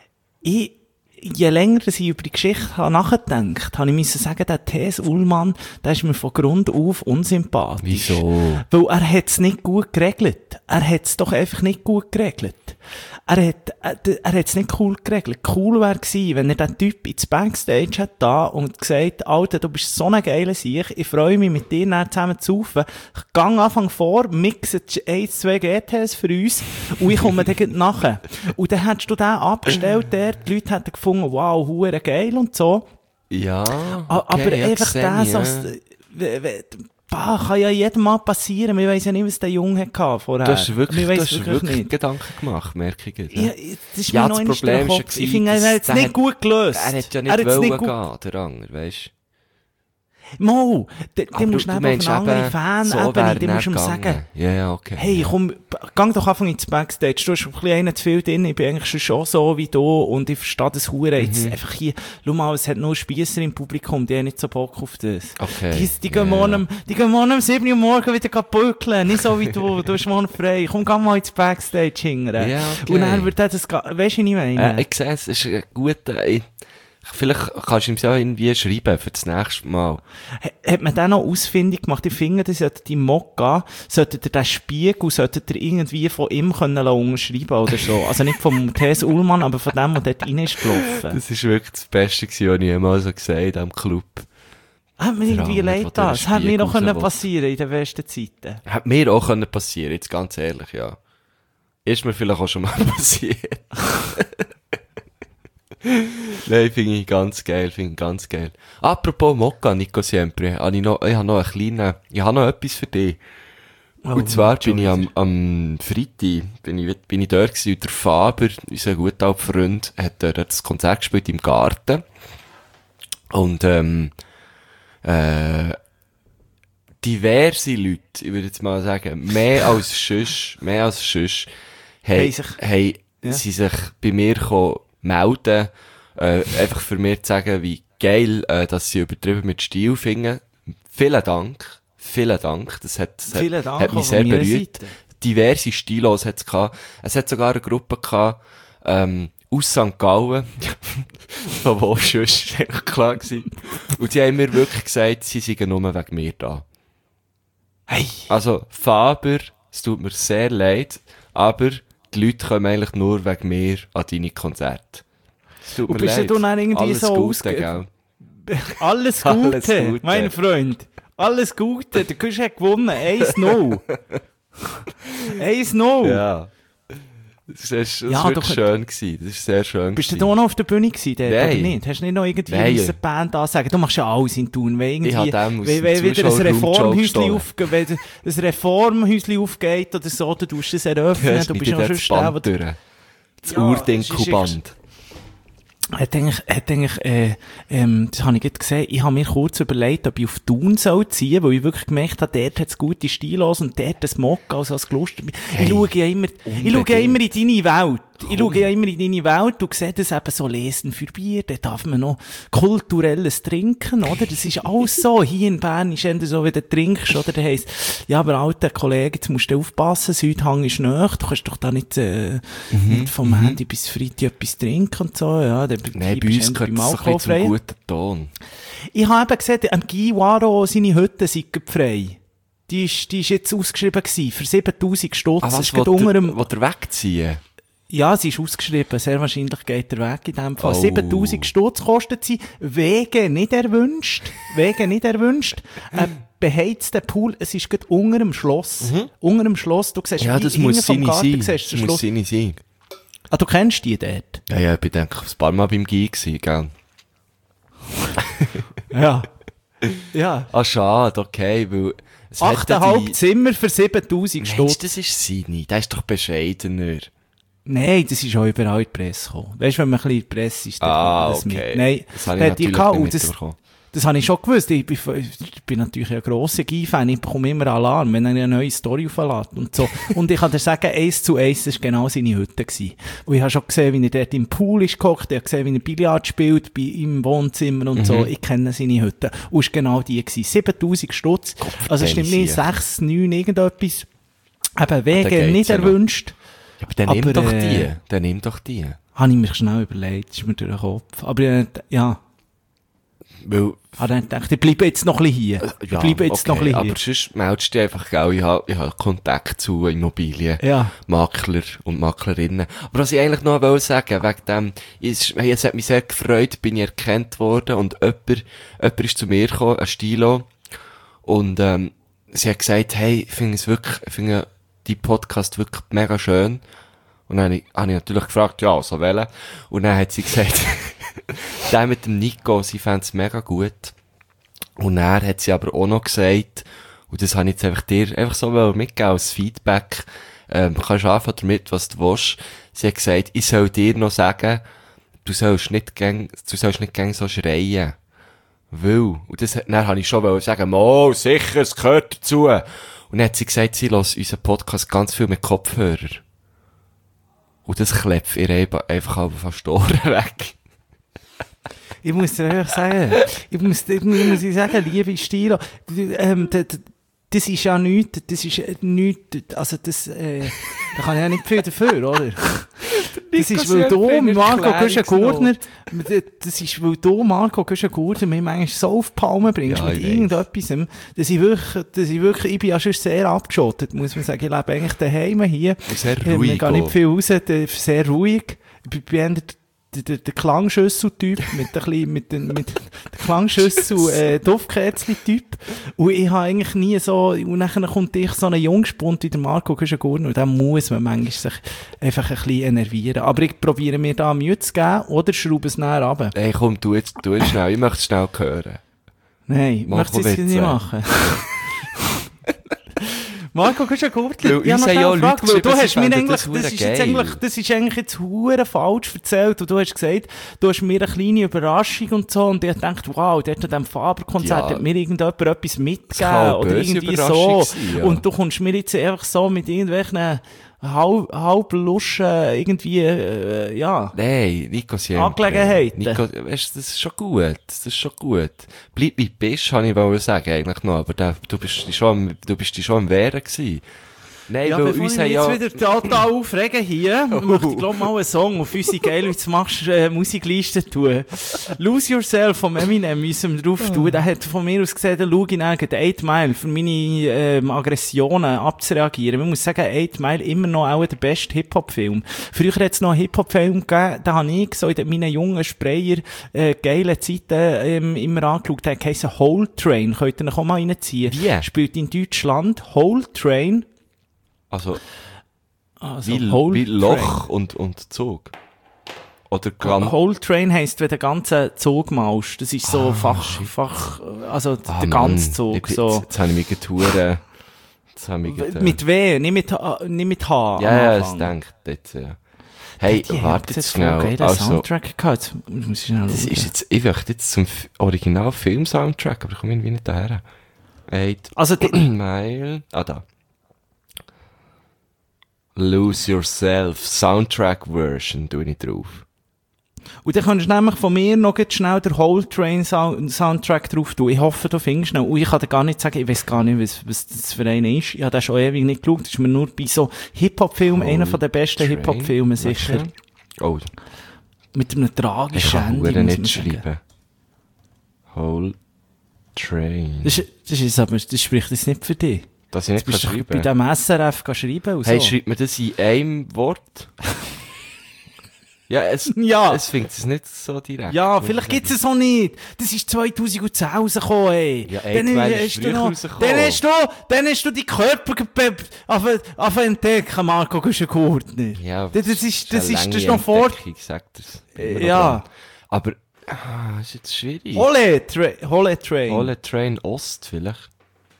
je länger ich über die Geschichte habe nachgedacht, habe ich müssen sagen, der T.S. Ullmann, der ist mir von Grund auf unsympathisch. Wieso? Weil er hat's nicht gut geregelt. Er hat's doch einfach nicht gut geregelt. Er hat's nicht cool geregelt. Cool wäre gewesen, wenn er den Typ ins Backstage hat da und gesagt, Alter, du bist so ein geiler Sieg, ich freue mich mit dir nachher zusammen zu saufen. Ich gang Anfang vor, mixe 1, 2 GTs für uns, und ich komme dann gleich nachher. Und dann hättest du den abgestellt, die Leute hätten gefunden, wow, hure geil und so. Ja, okay, aber einfach das, kann ja jedem Mal passieren. Wir weiss ja nicht, was der Junge hatte vorher. Du hast wirklich nicht Gedanken gemacht, merke ich. Ja, das ist ja, mir das noch Problem ist ja, ich finde, er hat es nicht gut gelöst. Er hat ja nicht wollen gehen, der Anger, weisst Mo, der musst du du auf eine andere Fan-Ebene, der musst du ihm sagen. Ja, okay. Hey, komm, gang doch einfach ins Backstage. Du hast ein bisschen einen zu viel drin. Ich bin eigentlich schon so wie du, und ich verstehe das Hure jetzt einfach hier. Schau mal, es hat nur Spiesser im Publikum, die haben nicht so Bock auf das. Okay. Die gehen morgen um 7 Uhr morgen wieder kaputt, nicht so wie du. Du hast morgen frei. Komm, geh mal ins Backstage hingern. Ja, okay. Und dann wird das, weißt du, was ich meine? Ich sehe, es ist ein guter, vielleicht kannst du ihm ja irgendwie schreiben für das nächste Mal. Hat man den noch ausfindig gemacht? Ich finde, das sollte die Mokka, sollte der den Spiegel, sollte der irgendwie von ihm können unterschreiben oder so. Also nicht vom T.S. Ullmann, aber von dem, der dort rein ist gelaufen. Das ist wirklich das Beste gewesen, was ich jemals so gesagt habe am Club. Hat mir irgendwie leid da. Das hätte mir auch passieren in den besten Zeiten. Hat mir auch passieren, jetzt ganz ehrlich, ja. Ist mir vielleicht auch schon mal passiert. Nein, finde ich ganz geil. Apropos Mokka, Nico Siempre, ich habe noch etwas für dich. Und zwar bin ich am Freitag, bin ich dort gewesen, und der Faber, unser guter alter Freund, hat dort das Konzert gespielt im Garten. Und, diverse Leute, ich würde jetzt mal sagen, mehr als sonst, sie sich bei mir melden, einfach für mir zu sagen, wie geil, dass sie übertrieben mit Stil finden. Vielen Dank. Das hat mich sehr berührt. Diverse Stilos hat's gehabt. Es hat sogar eine Gruppe gehabt, aus St. Gallen, von wo sonst, klar gewesen. Und die haben mir wirklich gesagt, sie seien nur wegen mir da. Hey. Also, Faber, es tut mir sehr leid, aber die Leute kommen eigentlich nur wegen mir an deine Konzerte. Es tut mir leid. Du dann irgendwie alles so Gute, gell? Alles Gute, mein Freund. Alles Gute. Der Kusch hat gewonnen. 1-0. 1-0. Ja. Das war wirklich schön gewesen. Das ist sehr schön. Bist du da noch auf der Bühne gewesen, dort, Nein. oder nicht? Hast du nicht noch irgendwie eine Band ansagen? Du machst ja alles in Thun. Wenn ich habe dem wieder ein Reformhäuschen aufgeht oder so, du tust es eröffnen. Ja, du bist ja schon der das Urdinkelband. Das habe ich gerade gesehen, ich habe mir kurz überlegt, ob ich auf Thun soll ziehen, weil ich wirklich gemerkt habe, dort hat es gute Stilos und dort das Mokka, also als Kloster. Hey, ich schaue ja immer in deine Welt. Du siehst es eben so lesen für Bier, da darf man noch kulturelles trinken, oder? Das ist alles so. Hier in Bern ist es so, wie du trinkst, oder? Da heisst, ja, aber alter Kollege, jetzt musst du aufpassen, Südhang ist nahe, du kannst doch da nicht, nicht vom Handy bis Freitag etwas trinken und so, ja. Nein, bei uns gehört das ein bisschen zum guten Ton. Ich habe eben gesehen, am Guy Waro, seine Hütte sind frei. Die ist jetzt ausgeschrieben gewesen, für 7'000 Stutz. Was, will er wegziehen? Ja, sie ist ausgeschrieben. Sehr wahrscheinlich geht der Weg in dem Fall. Oh. 7'000 Stutz kostet sie. Wegen nicht erwünscht. Beheizter Pool. Es ist gerade unter dem Schloss. Unter dem Schloss. Du siehst, Ja, wie das innen muss vom seine Garten sein. siehst, Das der muss Schloss. seine sein. Ah, du kennst die dort? Ja, ich bin, denke ich, ein paar Mal beim Guy gewesen, gell? Ja. Ja. Ah, schade, okay, weil... es hat ja 8,5 Zimmer für 7'000 Mensch, Stutz. das ist seine. Der ist doch bescheidener. Nein, das ist auch überall in die Presse gekommen. Weißt du, wenn man ein bisschen in die Presse ist, dann Ah, kommt das okay. mit. Nein, Das habe ich da hat die natürlich gehabt, nicht und mitbekommen. das habe ich schon gewusst. Ich bin natürlich ein grosser Guy-Fan. Ich bekomme immer Alarm, wenn er eine neue Story auflässt und so. Und ich kann dir sagen, 1:1, das war genau seine Hütte gewesen. Und ich habe schon gesehen, wie er dort im Pool ist gehockt. Ich habe gesehen, wie er Billard spielt, bei ihm im Wohnzimmer und so. Ich kenne seine Hütte. Und es war genau die gewesen. 7'000 Stutz. Also stimmt nicht, 6, 9, irgendetwas. Eben, wegen geht's nicht ja noch. erwünscht. Ja, aber dann Aber, nimm doch die. Dann nimm doch die. Habe ich mir schnell überlegt, ist mir durch den Kopf. Aber ja, Weil, habe dann gedacht, ich bleibe jetzt noch ein bisschen hier. Ich bleibe jetzt noch ein bisschen aber hier. sonst meldest du dich einfach, gell, ich habe Kontakt zu Ja. Makler und Maklerinnen. Aber was ich eigentlich noch wollte sagen, wegen dem, es hat mich sehr gefreut, bin ich erkannt worden und jemand ist zu mir gekommen, ein Stilo, und, sie hat gesagt, hey, ich finde die Podcast wirklich mega schön. Und dann habe ich natürlich gefragt, ja, so welchen. Und dann hat sie gesagt, der mit dem Nico, sie fände es mega gut. Und dann hat sie aber auch noch gesagt, und das habe ich jetzt einfach dir einfach so mitgegeben als Feedback, kannst anfangen damit, was du willst. Sie hat gesagt, ich soll dir noch sagen, du sollst nicht gäng so schreien. Weil, und dann habe ich schon sagen, oh, sicher, es gehört dazu. Und dann hat sie gesagt, sie hört unseren Podcast ganz viel mit Kopfhörer. Und das klebt ihr einfach aber fast die Ohren weg. Ich muss dir einfach sagen, ich muss dir sagen, liebe Stilo, das ist ja nichts, also das, da kann ich ja nicht viel dafür, oder? Das ist, weil du, Marco Güschen-Gurtner, das ist, weil du, Marco Güschen-Gurtner, mir manchmal so auf die Palme bringst, Ja, mit ich irgendetwas, dass ich wirklich, ich bin ja schon sehr abgeschottet, muss man sagen. Ich lebe eigentlich daheim hier. Sehr ruhig. Ich gehe nicht viel raus, sehr ruhig. Ich bin eher der Klangschüssel-Typ, mit der Klangschüssel-Duftkerzli-Typ. Und ich habe eigentlich nie so, und dann kommt ich so einen Jungspund wie der Marco Güschen-Gurtner, und dann muss man manchmal sich einfach ein bisschen enervieren. Aber ich probiere mir da Mühe zu geben, oder schraube es näher runter. Hey, komm, tu es schnell, ich möchte es schnell hören. Nein, Marco möchte ich es nicht Witze. machen. Marco Güschen-Gurtner, Weil uns haben ja Leute weil du geschrieben, hast sie mir fänden eigentlich, das das ist eigentlich jetzt hure falsch erzählt, und du hast gesagt, du hast mir eine kleine Überraschung und so, und ich dachte, wow, dort an diesem Faber-Konzert Ja. hat mir irgendjemand etwas kann mitgegeben, eine oder böse irgendwie Überraschung so, sein, ja. und du kommst mir jetzt einfach so mit irgendwelchen halbluschen, irgendwie, ja. Nein, Nico siempre. Angelegenheiten. Nico, weißt, das ist schon gut. Das ist schon gut. Bleib wie du bist, habe ich wollen sagen, eigentlich noch. Aber du bist dich schon am Wehren gewesen. Nein, Ja, weil bevor uns ich haben mich ja... jetzt wieder total aufregen hier, möchte ich glaub mal einen Song auf unsere geile, jetzt machst du Musikliste tun. Lose Yourself von Eminem müssen wir drauf tun. Der hat von mir aus gesehen, schau ich dann 8 Mile für meine Aggressionen abzureagieren. Man muss sagen, 8 Mile immer noch auch der beste Hip-Hop-Film. Früher hat es noch einen Hip-Hop-Film gegeben, da habe ich so in meinen jungen Sprayer geile Zeiten immer angeschaut. Der heisst Whole Train. Könnt ihr noch mal reinziehen? Wie? Spielt in Deutschland Whole Train. Also, Also, wie Whole Loch Train. und Zug. Oder ganz... Whole Train heisst, wenn du den ganzen Zug malst. Das ist so also der ganze Zug, so. Jetzt habe ich mich getouren. Mit W, nicht mit H am Ja, das Anfang. denkt jetzt, ja. Hey, warte jetzt schnell. Geilen Also, Soundtrack gehabt. Jetzt muss ich schnell das schauen. ist jetzt, ich möchte jetzt zum Original-Film-Soundtrack, aber ich komme irgendwie nicht daher. 8 Also, Mile. Ah, da. Lose Yourself, Soundtrack-Version, tue ich drauf. und dann kannst du nämlich von mir noch jetzt schnell den Whole Train Soundtrack drauf tun. Ich hoffe, du findest ihn. Und ich kann dir gar nicht sagen, ich weiß gar nicht, was das für einen ist. Ich habe den schon ewig nicht geschaut. Das ist mir nur bei so Hip-Hop-Filmen, einer von den besten Train? Hip-Hop-Filmen sicher. Oh, Mit einem ich tragischen kann Ende, Huren muss man nicht sagen. schreiben. Whole Train. Das spricht jetzt nicht für dich. Dass ich nicht Du bist doch schreiben bei kann. dem SRF schreiben und Hey, so. schreibt man das in einem Wort? Ja, es findet es nicht so direkt. Ja, vielleicht gibt's es auch nicht. Das ist 2010 rausgekommen, ey. Ja, Eggwell ist früher rausgekommen. Dann hast du die Körper auf entdecken, Marco Güschen-Gurtner. Ja, das ist noch vor... Sagt er's. Ja. Aber, ist jetzt schwierig. Holle Train. Holle Train Ost vielleicht.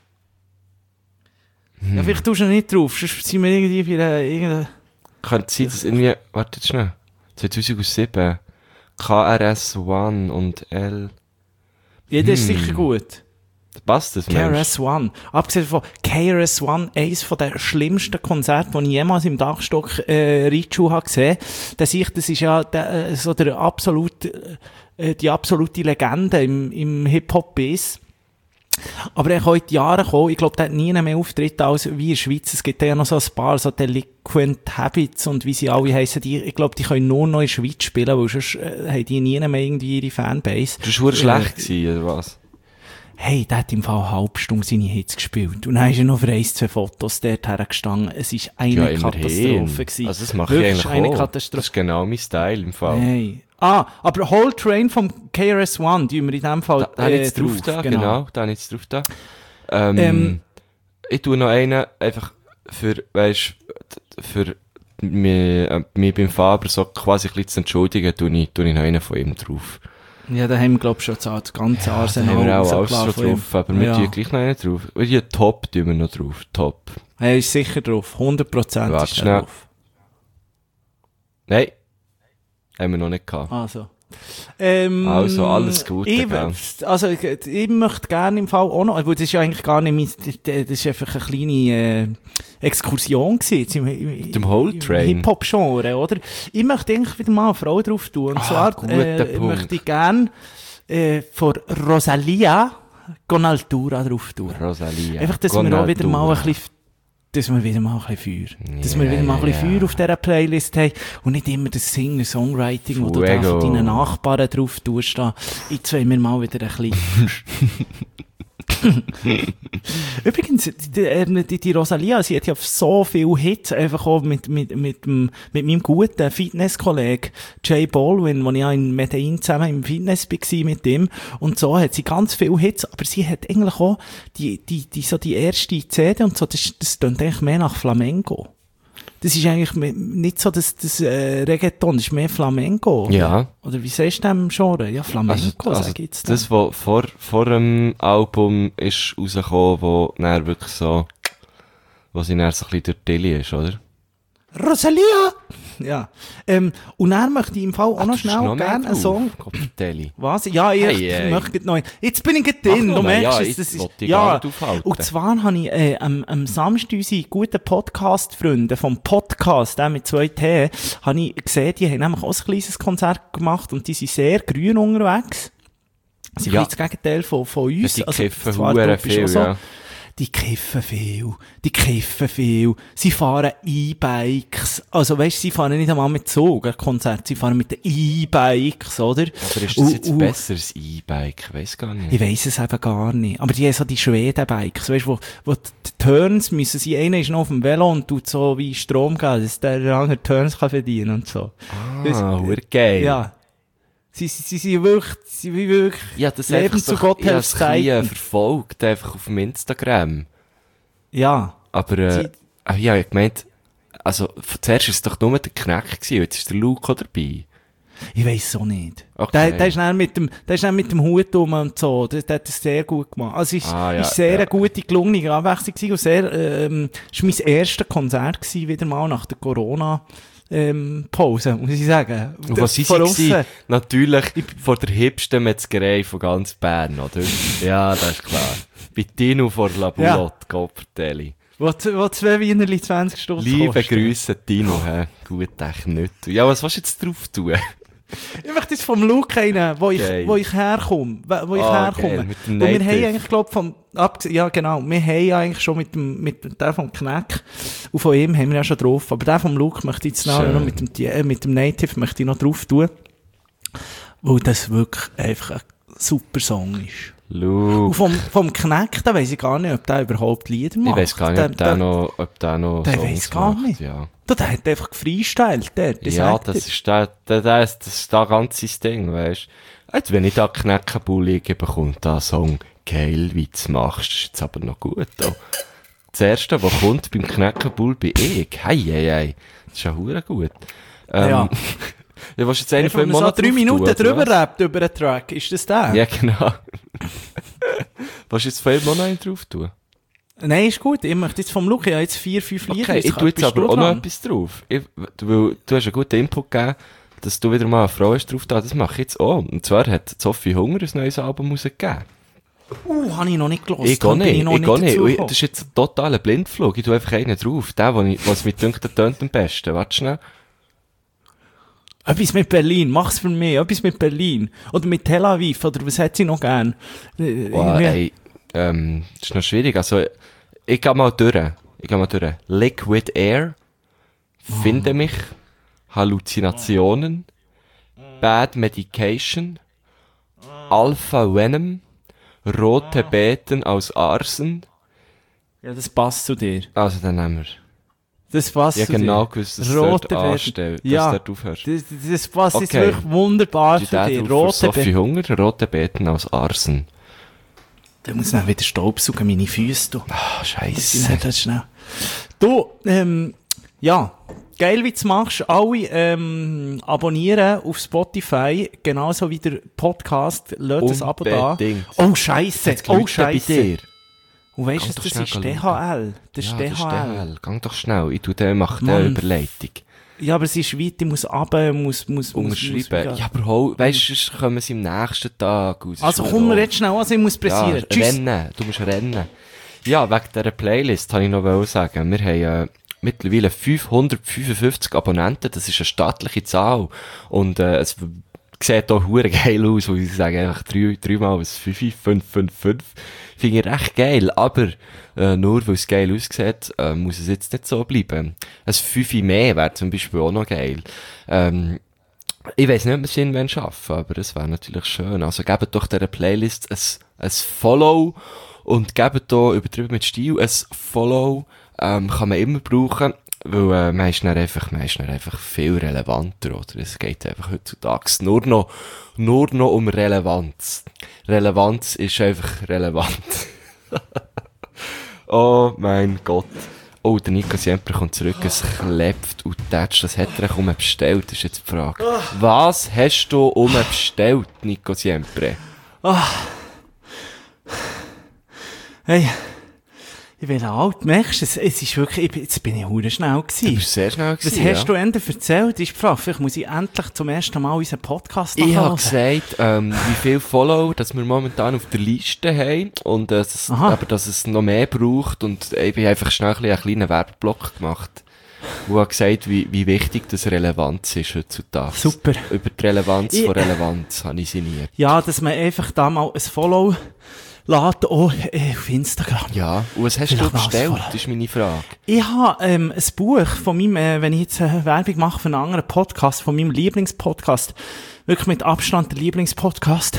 Ja, vielleicht tust du noch nicht drauf, sonst sind wir irgendwie für irgendeine... Könnte sein, dass irgendwie, warte schnell, 2007, KRS-One und L... Ja, das ist sicher gut. Passt das, Mensch? KRS-One. Abgesehen von KRS-One, eines der schlimmsten Konzerte, die ich jemals im Dachstock Ritschau habe gesehen. Das ist ja so die absolute Legende im Hip-Hop-Biss. Aber er kann in die Jahre kommen. Ich glaube, der hat nie mehr Auftritt als wie in der Schweiz. Es gibt ja noch so ein paar, so Delinquent Habits und wie sie alle heissen. Ich glaube, die können nur noch in der Schweiz spielen, weil sonst haben die nie mehr irgendwie ihre Fanbase. Du warst schlecht gewesen, oder was? Hey, der hat im Fall eine halbe Stunde seine Hits gespielt. Und dann ist er noch für 1-2 Fotos dort hergestanden. Es war eine Katastrophe gewesen. Also das mache ich eigentlich eine auch. Katastrophe. Das ist genau mein Style im Fall. Hey. Aber Whole Train vom KRS-One, die wir in dem Fall da habe ich jetzt drauf da, genau. Da habe ich jetzt drauf da. Ich tue noch einen, einfach für mich beim Faber so quasi ein bisschen zu entschuldigen, tue ich noch einen von ihm drauf. Ja, da haben wir, glaube ich, schon das ganze Arsenal. Da haben wir auch alles schon drauf, aber wir tun gleich noch einen drauf. Und die Top tun wir noch drauf, Top. Er ist sicher drauf, 100% ist er drauf. Nein. Haben wir noch nicht gehabt. Also alles Gute. Ich möchte gerne im Fall auch noch, weil das ist ja eigentlich gar nicht das ist einfach eine kleine Exkursion gewesen mit dem Whole Train. Hip-Hop-Genre, oder? Ich möchte eigentlich wieder mal eine Frau drauf tun. Und zwar möchte ich gerne von Rosalia con Altura drauf tun. Rosalia. Einfach, dass wir auch wieder mal ein bisschen Feuer. Dass wir wieder mal ein bisschen Feuer auf dieser Playlist haben und nicht immer das Singer-Songwriting, wo du da von deinen Nachbarn drauf tust. Jetzt wollen wir mal wieder ein bisschen... Übrigens, die Rosalia, sie hat ja so viele Hits, einfach auch mit meinem guten Fitnesskollegen Jay Baldwin, wo ich ja in Medellin zusammen im Fitness war mit ihm. Und so hat sie ganz viele Hits, aber sie hat eigentlich auch die erste CD und so, das tönt eigentlich mehr nach Flamenco. Das ist eigentlich nicht so das Reggaeton, das ist mehr Flamenco. Ja. Oder wie sagst du dem Genre? Ja, Flamenco, also sag ich jetzt. Das, was vor dem Album ist rausgekommen, wo dann wirklich so, wo sie dann so ein bisschen durch die Deli ist, oder? Rosalia! Ja. Und dann möchte ich im Fall auch noch schnell gerne einen Song. Was? Ja, ich möchte noch. Jetzt bin ich drin, du merkst es. Ja, und zwar habe ich am Samstag unsere guten Podcast-Freunde vom Podcast, mit 2T, habe ich gesehen, die haben nämlich auch ein kleines Konzert gemacht und die sind sehr grün unterwegs. Sie sind das Gegenteil von uns. Ja, die kiffen verdammt viel, ja. Die kiffen viel. Sie fahren E-Bikes. Also, weisst, sie fahren nicht einmal mit Zug, ein Konzert. Sie fahren mit den E-Bikes, oder? Aber ist das jetzt besser, das E-Bike? Ich weiss gar nicht. Ich weiss es eben gar nicht. Aber die haben so die Schweden-Bikes, weisst, wo die Turns müssen sie, einer ist noch auf dem Velo und tut so wie Strom geben, dass der andere Turns kann verdienen und so. Geil. Ja. Sie sind wirklich, ja, das leben zu Gott helfen Zeiten. Verfolgt, einfach auf dem Instagram. Ja. Aber, ich habe gemeint, also, zuerst war es doch nur der Knack gewesen, jetzt ist der Luke auch dabei. Ich weiss so nicht. Okay. Der ist dann mit dem Hut um und so. Der hat das sehr gut gemacht. Also, ist sehr eine gute, gelungene Abwechslung gewesen und sehr, ist mein erstes Konzert gewesen, wieder mal nach der Corona, Pause, muss ich sagen. Und was sie natürlich vor der hipsten Metzgerei von ganz Bern, oder? Ja, das ist klar. Bei Tino vor La Boulotte, Koppertelli. Wo 2 Wienerli 20 Stutz kosten. Liebe Grüße, Tino, gut, echt nicht. Ja, was willst du jetzt drauf tun? Ich möchte jetzt vom Look rein, wo ich herkomme. Und wir haben eigentlich, glaube ja, genau, wir haben eigentlich schon mit dem vom Knack, und von ihm haben wir ja schon drauf, aber der vom Look möchte ich jetzt noch mit dem Native möchte ich noch drauf tun, weil das wirklich einfach ein super Song ist. Luke. Und vom Knack, da weiss ich gar nicht, ob der überhaupt Lieder macht. Ich weiss gar nicht, ob der noch der weiss gar nicht. Ja. Der hat einfach gefreestylt, der Ja, sagt das ist das ist da ganz sein Ding, weisst. Jetzt, wenn ich da Knäckebull liege, bekommt da einen Song, geil, wie du machst, das ist jetzt aber noch gut, auch. Das erste, was kommt beim Knäckebull, bin ich. Hei. Das ist ja hure gut. Ja. Ja, was jetzt einen Wenn man so 3 Minuten drüber rappt über einen Track, ist das der? Ja, genau. Was jetzt von ihm noch einen drauf tun? Nein, ist gut. Ich möchte jetzt vom Look, ich habe jetzt 4-5 Lieder. Okay, ich tue jetzt aber auch noch etwas drauf. Weil du hast einen guten Input gegeben, dass du wieder mal eine Frau hast drauf da. Das mache ich jetzt auch. Und zwar hat Sophie Hunger ein neues Album rausgegeben. Habe ich noch nicht gehört. Ich gehe nicht. Das ist jetzt ein totaler Blindflug. Ich tue einfach einen drauf. Der, was mir dünkt, der tönt am besten. Warte schnell. Etwas mit Berlin, mach's für mich. Etwas mit Berlin. Oder mit Tel Aviv. Oder was hätte sie noch gern? Das ist noch schwierig. Also, ich gehe mal durch. Liquid Air. Finde mich. Halluzinationen. Bad Medication. Alpha Venom. Rote Beeten aus Arsen. Ja, das passt zu dir. Also, dann nehmen wir. Das passt Ja, zu dir. genau gewusst, dass Rote du dort Beeten. anstellst, dass Ja. du dort aufhörst. Das passt jetzt Okay. wirklich wunderbar zu dir. Rote Sophie Beeten. Hunger, rote Beeten aus Arsen. Da muss man wieder Staubsaugen, meine Füße. Du. Ah, Das scheisse. ist nicht das schnell. Du, ja. Geil, wie du es machst. Alle abonnieren auf Spotify, genauso wie der Podcast. Lasst ein Abo da. Unbedingt. Oh, Scheisse. Jetzt Oh, läutet bei Scheisse. dir. Und weißt Geh du, doch das schnell ist schauen. DHL. Das ist Ja, das ist DHL. DHL. Gang doch schnell. Mache Mann. eine Überleitung. Ja, aber es ist weit, ich muss runter, muss Unterschreiben. Ja, aber weißt du, sonst kommen sie am nächsten Tag raus. Also komm mir jetzt schnell, also ich muss pressieren. Ja, Tschüss. rennen. Du musst rennen. Ja, wegen dieser Playlist habe ich noch sagen. Wir haben mittlerweile 555 Abonnenten. Das ist eine stattliche Zahl. Und es sieht auch hure geil aus, weil ich sage einfach dreimal ein 555. Finde ich recht geil. Aber nur weil es geil aussieht, muss es jetzt nicht so bleiben. Ein 5 mehr wäre zum Beispiel auch noch geil. Ich weiss nicht, ob wir es irgendwann schaffen, aber es wäre natürlich schön. Also gebt doch dieser Playlist ein Follow und gebt da, übertrieben mit Stil, ein Follow, kann man immer brauchen, weil man ist dann einfach viel relevanter, oder? Es geht einfach heutzutage nur noch um Relevanz. Relevanz ist einfach relevant. Oh mein Gott. Oh, der Nico Siempre kommt zurück, es klebt und tätscht, das hat er kaum bestellt, ist jetzt die Frage. Was hast du bestellt, Nico Siempre? Hey, ich bin alt, merkst du, es ist wirklich, jetzt bin ich hure schnell Du gewesen. bist sehr schnell Was gewesen, hast du Ende erzählt? Ist die Frage, vielleicht muss ich endlich zum ersten Mal unseren Podcast Ich habe nachhören. gesagt, wie viel Follow, dass wir momentan auf der Liste haben und Aha. aber dass es noch mehr braucht und ich habe einfach schnell einen kleinen Werbeblock gemacht, wo habe gesagt, wie wichtig das Relevanz ist heutzutage. Super. Über die Relevanz von Relevanz habe ich sie nie. Ja, dass man einfach da mal ein Follow lädt, auch auf Instagram. Ja, und was hast Vielleicht du noch bestellt, was ist meine Frage. Ich habe ein Buch von meinem, wenn ich jetzt Werbung mache für einen anderen Podcast, von meinem Lieblingspodcast, wirklich mit Abstand der Lieblingspodcast,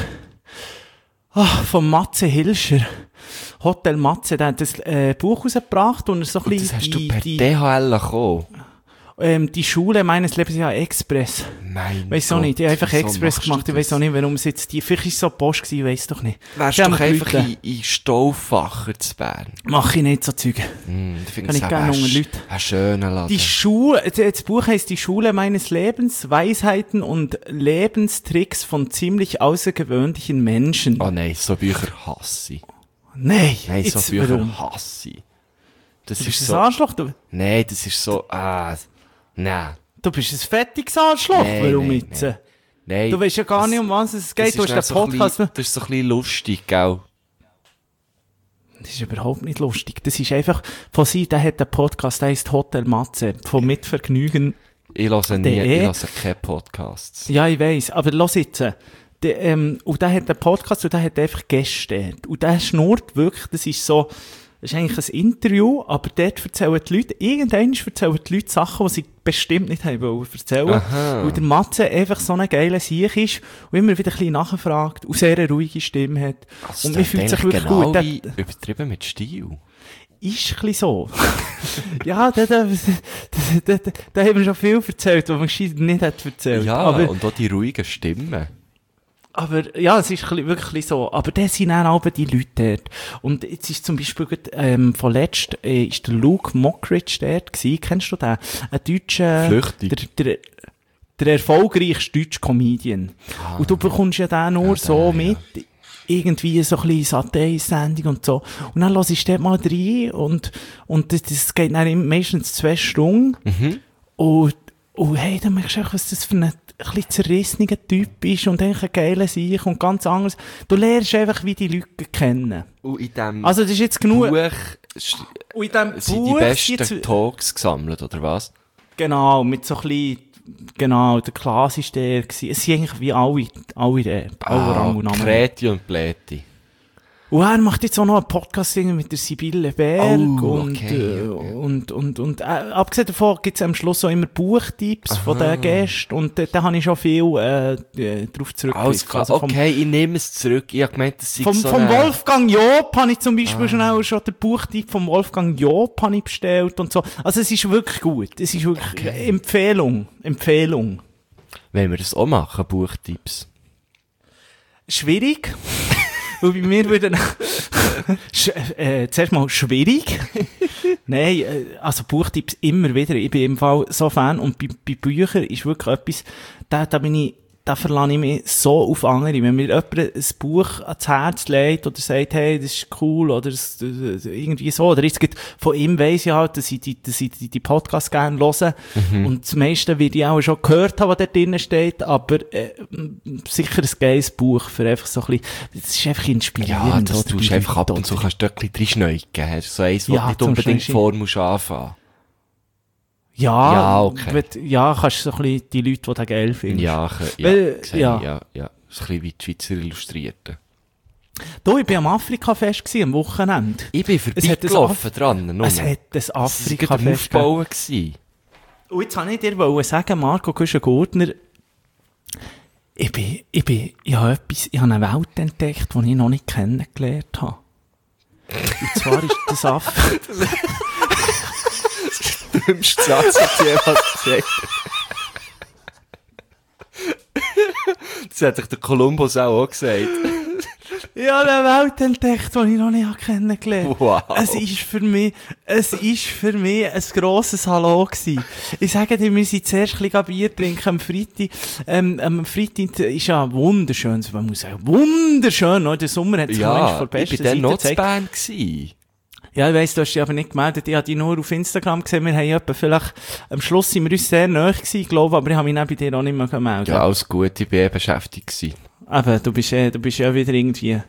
von Matze Hilscher, Hotel Matze, der hat das Buch rausgebracht und so ein Und das bisschen hast du per DHL bekommen? die Schule meines Lebens, ja, Express. Mein Weiss auch Gott, nicht, ich habe einfach wieso Express machst du gemacht, ich weiss das? auch nicht, warum es jetzt vielleicht ist es so Post gewesen, ich weiss doch nicht. Wärst Die doch haben einfach Leute- in Stauffacher zu Bern. Mache ich nicht so Zeug. Ich finde Kann ich gerne unter Leute. ein schöner Laden. Die Schule, das Buch heißt Die Schule meines Lebens, Weisheiten und Lebenstricks von ziemlich außergewöhnlichen Menschen. Oh nein, so Bücher hasse ich. Nein, Nein, so jetzt Bücher warum? hasse ich. Das Du ist bist so... ein Arschloch, du. Nein, das ist so... nein. Du bist ein fettiges Arschloch, Nein, warum nein, jetzt? nein. Nein. Du weißt ja gar das- nicht, um was es das geht, ist du hast dann den so ein Podcast... bisschen- Das ist so ein bisschen lustig, gell? Das ist überhaupt nicht lustig. Das ist einfach von sie, der hat einen Podcast, der heisst Hotel Matze, von Mitvergnügen. Ich höre Der- keine Podcasts. Ja, ich weiss, aber lass jetzt. Und der hat einen Podcast und der hat einfach Gäste. Und der schnurrt wirklich, das ist eigentlich ein Interview, aber dort erzählen die Leute, irgendwann erzählen die Leute Sachen, die sie bestimmt nicht haben wollen erzählen. Aha. Weil der Matze einfach so ein geiler Sieg ist und immer wieder ein bisschen nachfragt und sehr eine ruhige Stimme hat. Also, und man fühlt sich wirklich genau gut. wie übertrieben mit Stil. ist ein bisschen so. Ja, da haben wir schon viel erzählt, was man gescheit nicht hat erzählt. Ja, aber, und auch die ruhigen Stimmen. aber ja, es ist wirklich so. Aber das sind dann auch die Leute dort. Und jetzt ist zum Beispiel vorletzt ist der Luke Mockridge dort gewesen. Kennst du den? Ein deutscher... Flüchtig. Der erfolgreichste deutsche Comedian. Und du bekommst ja den nur so mit, irgendwie so ein bisschen Satire-Sendung und so. Und dann lass ich dort mal rein und das geht dann meistens 2 Stunden. Und hey, dann merkst du auch, was das für ein bisschen zerrissener Typ ist und eigentlich ein geiler Sieg und ganz anderes. Du lernst einfach, wie die Leute kennen. Und in dem Also das ist jetzt genug. Buch Und in dem sind Buch die besten jetzt- Talks gesammelt, oder was? Genau, mit so ein bisschen, genau, der Klaas ist der gewesen. Es sind eigentlich wie alle Rang und Namen. Kreti und Pläti. Und er macht jetzt auch noch einen Podcast mit der Sibylle Berg Oh, okay, und abgesehen davon gibt's am Schluss auch immer Buchtipps von den Gästen und da habe ich schon viel drauf zurückgegriffen. Alles klar, Also vom- okay, ich nehme es zurück. Ich habe gemeint, das sei Vom so Wolfgang Job habe ich zum Beispiel schon den Buchtipp vom Wolfgang Job habe ich bestellt und so. Also es ist wirklich gut. Es ist wirklich Empfehlung. Wenn wir das auch machen, Buchtipps. Schwierig. Weil bei mir würde zuerst mal schwierig. Nein, also Buchtipps immer wieder. Ich bin im Fall so Fan und bei Büchern ist wirklich etwas, da verlasse ich mich so auf andere. Wenn mir jemand ein Buch ans Herz legt oder sagt, hey, das ist cool oder irgendwie so, oder jetzt gibt von ihm weiss ich halt, dass ich die Podcasts gerne höre und das meiste werde ich auch schon gehört haben, was da drinnen steht, aber sicher ein geiles Buch für einfach so ein bisschen, das ist einfach inspirierend. Ja, das oder, tust du bei einfach ab Leuten, und zu oder? kannst du dort ein bisschen reinschneiden. Hast du so eins, wo Ja, du nicht zum unbedingt Schneiden. vor musst anfangen. Ja, Ja, okay. Ja, kannst du so ein bisschen die Leute, die das geil finden. Ja, Weil, gesehen, ja. ja. Das ist ein bisschen wie die Schweizer Illustrierten. Du, ich war am Afrika-Fest gewesen, am Wochenende. Ich bin vorbeigelaufen dran. Es hat ein Das war am Afrika-Fest gegeben. Aufbauen gewesen. Und jetzt wollte ich dir sagen, Marco Güschen-Gurtner, ich habe eine Welt entdeckt, die ich noch nicht kennengelernt habe. Und zwar ist das Affe. Dümmste Satz hat jemand gesagt. Das hat sich der Kolumbus auch gesagt. Ich habe eine Welt entdeckt, die ich noch nicht kennengelernt habe. Wow. Es ist für mich ein grosses Hallo gewesen. Ich sage dir, wir sind zuerst ein bisschen Bier trinken am Freitag. Am Freitag ist ja wunderschön, man muss sagen, wunderschön, oder? Der Sommer hat sich Ja, von der ich besten bin dann Seite noch zu gezeigt. Bern gewesen. Ja, ich weiss, du hast dich aber nicht gemeldet. Ich habe dich nur auf Instagram gesehen. Wir haben etwa vielleicht, am Schluss sind wir uns sehr nahe gewesen, glaube ich, aber ich habe mich dann bei dir auch nicht mehr gemeldet. Ja, alles gut, ich bin beschäftigt gewesen. Aber du bist ja wieder irgendwie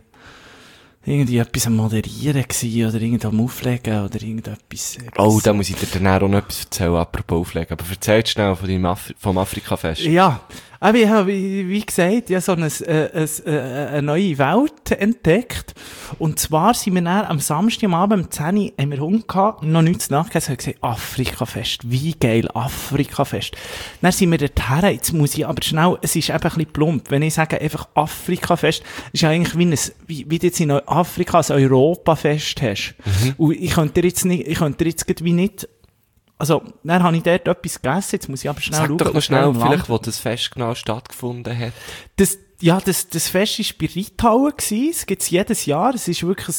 etwas am Moderieren gewesen, oder irgendwie am Auflegen, oder irgendetwas. Oh, da muss ich dir dann auch noch etwas erzählen, apropos Auflegen. Aber erzähl schnell vom Afrika-Fest. Ja. Aber ich habe, wie gesagt, ja, so eine neue Welt entdeckt. Und zwar sind wir dann am Samstag am Abend, um 10 Uhr, haben wir Hunger gehabt, noch nichts nachgegessen, haben gesagt, Afrika-Fest, wie geil, Afrika-Fest. Dann sind wir dorthin, jetzt muss ich aber schnell, es ist eben ein bisschen plump, wenn ich sage einfach Afrika-Fest, ist ja eigentlich wie du jetzt in Afrika ein Europa-Fest hast. Und ich könnte dir jetzt gerade wie nicht, also, dann habe ich dort etwas gegessen, jetzt muss ich aber schnell Sag schauen. doch noch aus schnell, welchem Land. vielleicht, wo das Fest genau stattgefunden hat. Das Fest war bei Reithauen gewesen. Es gibt's jedes Jahr. Es ist wirklich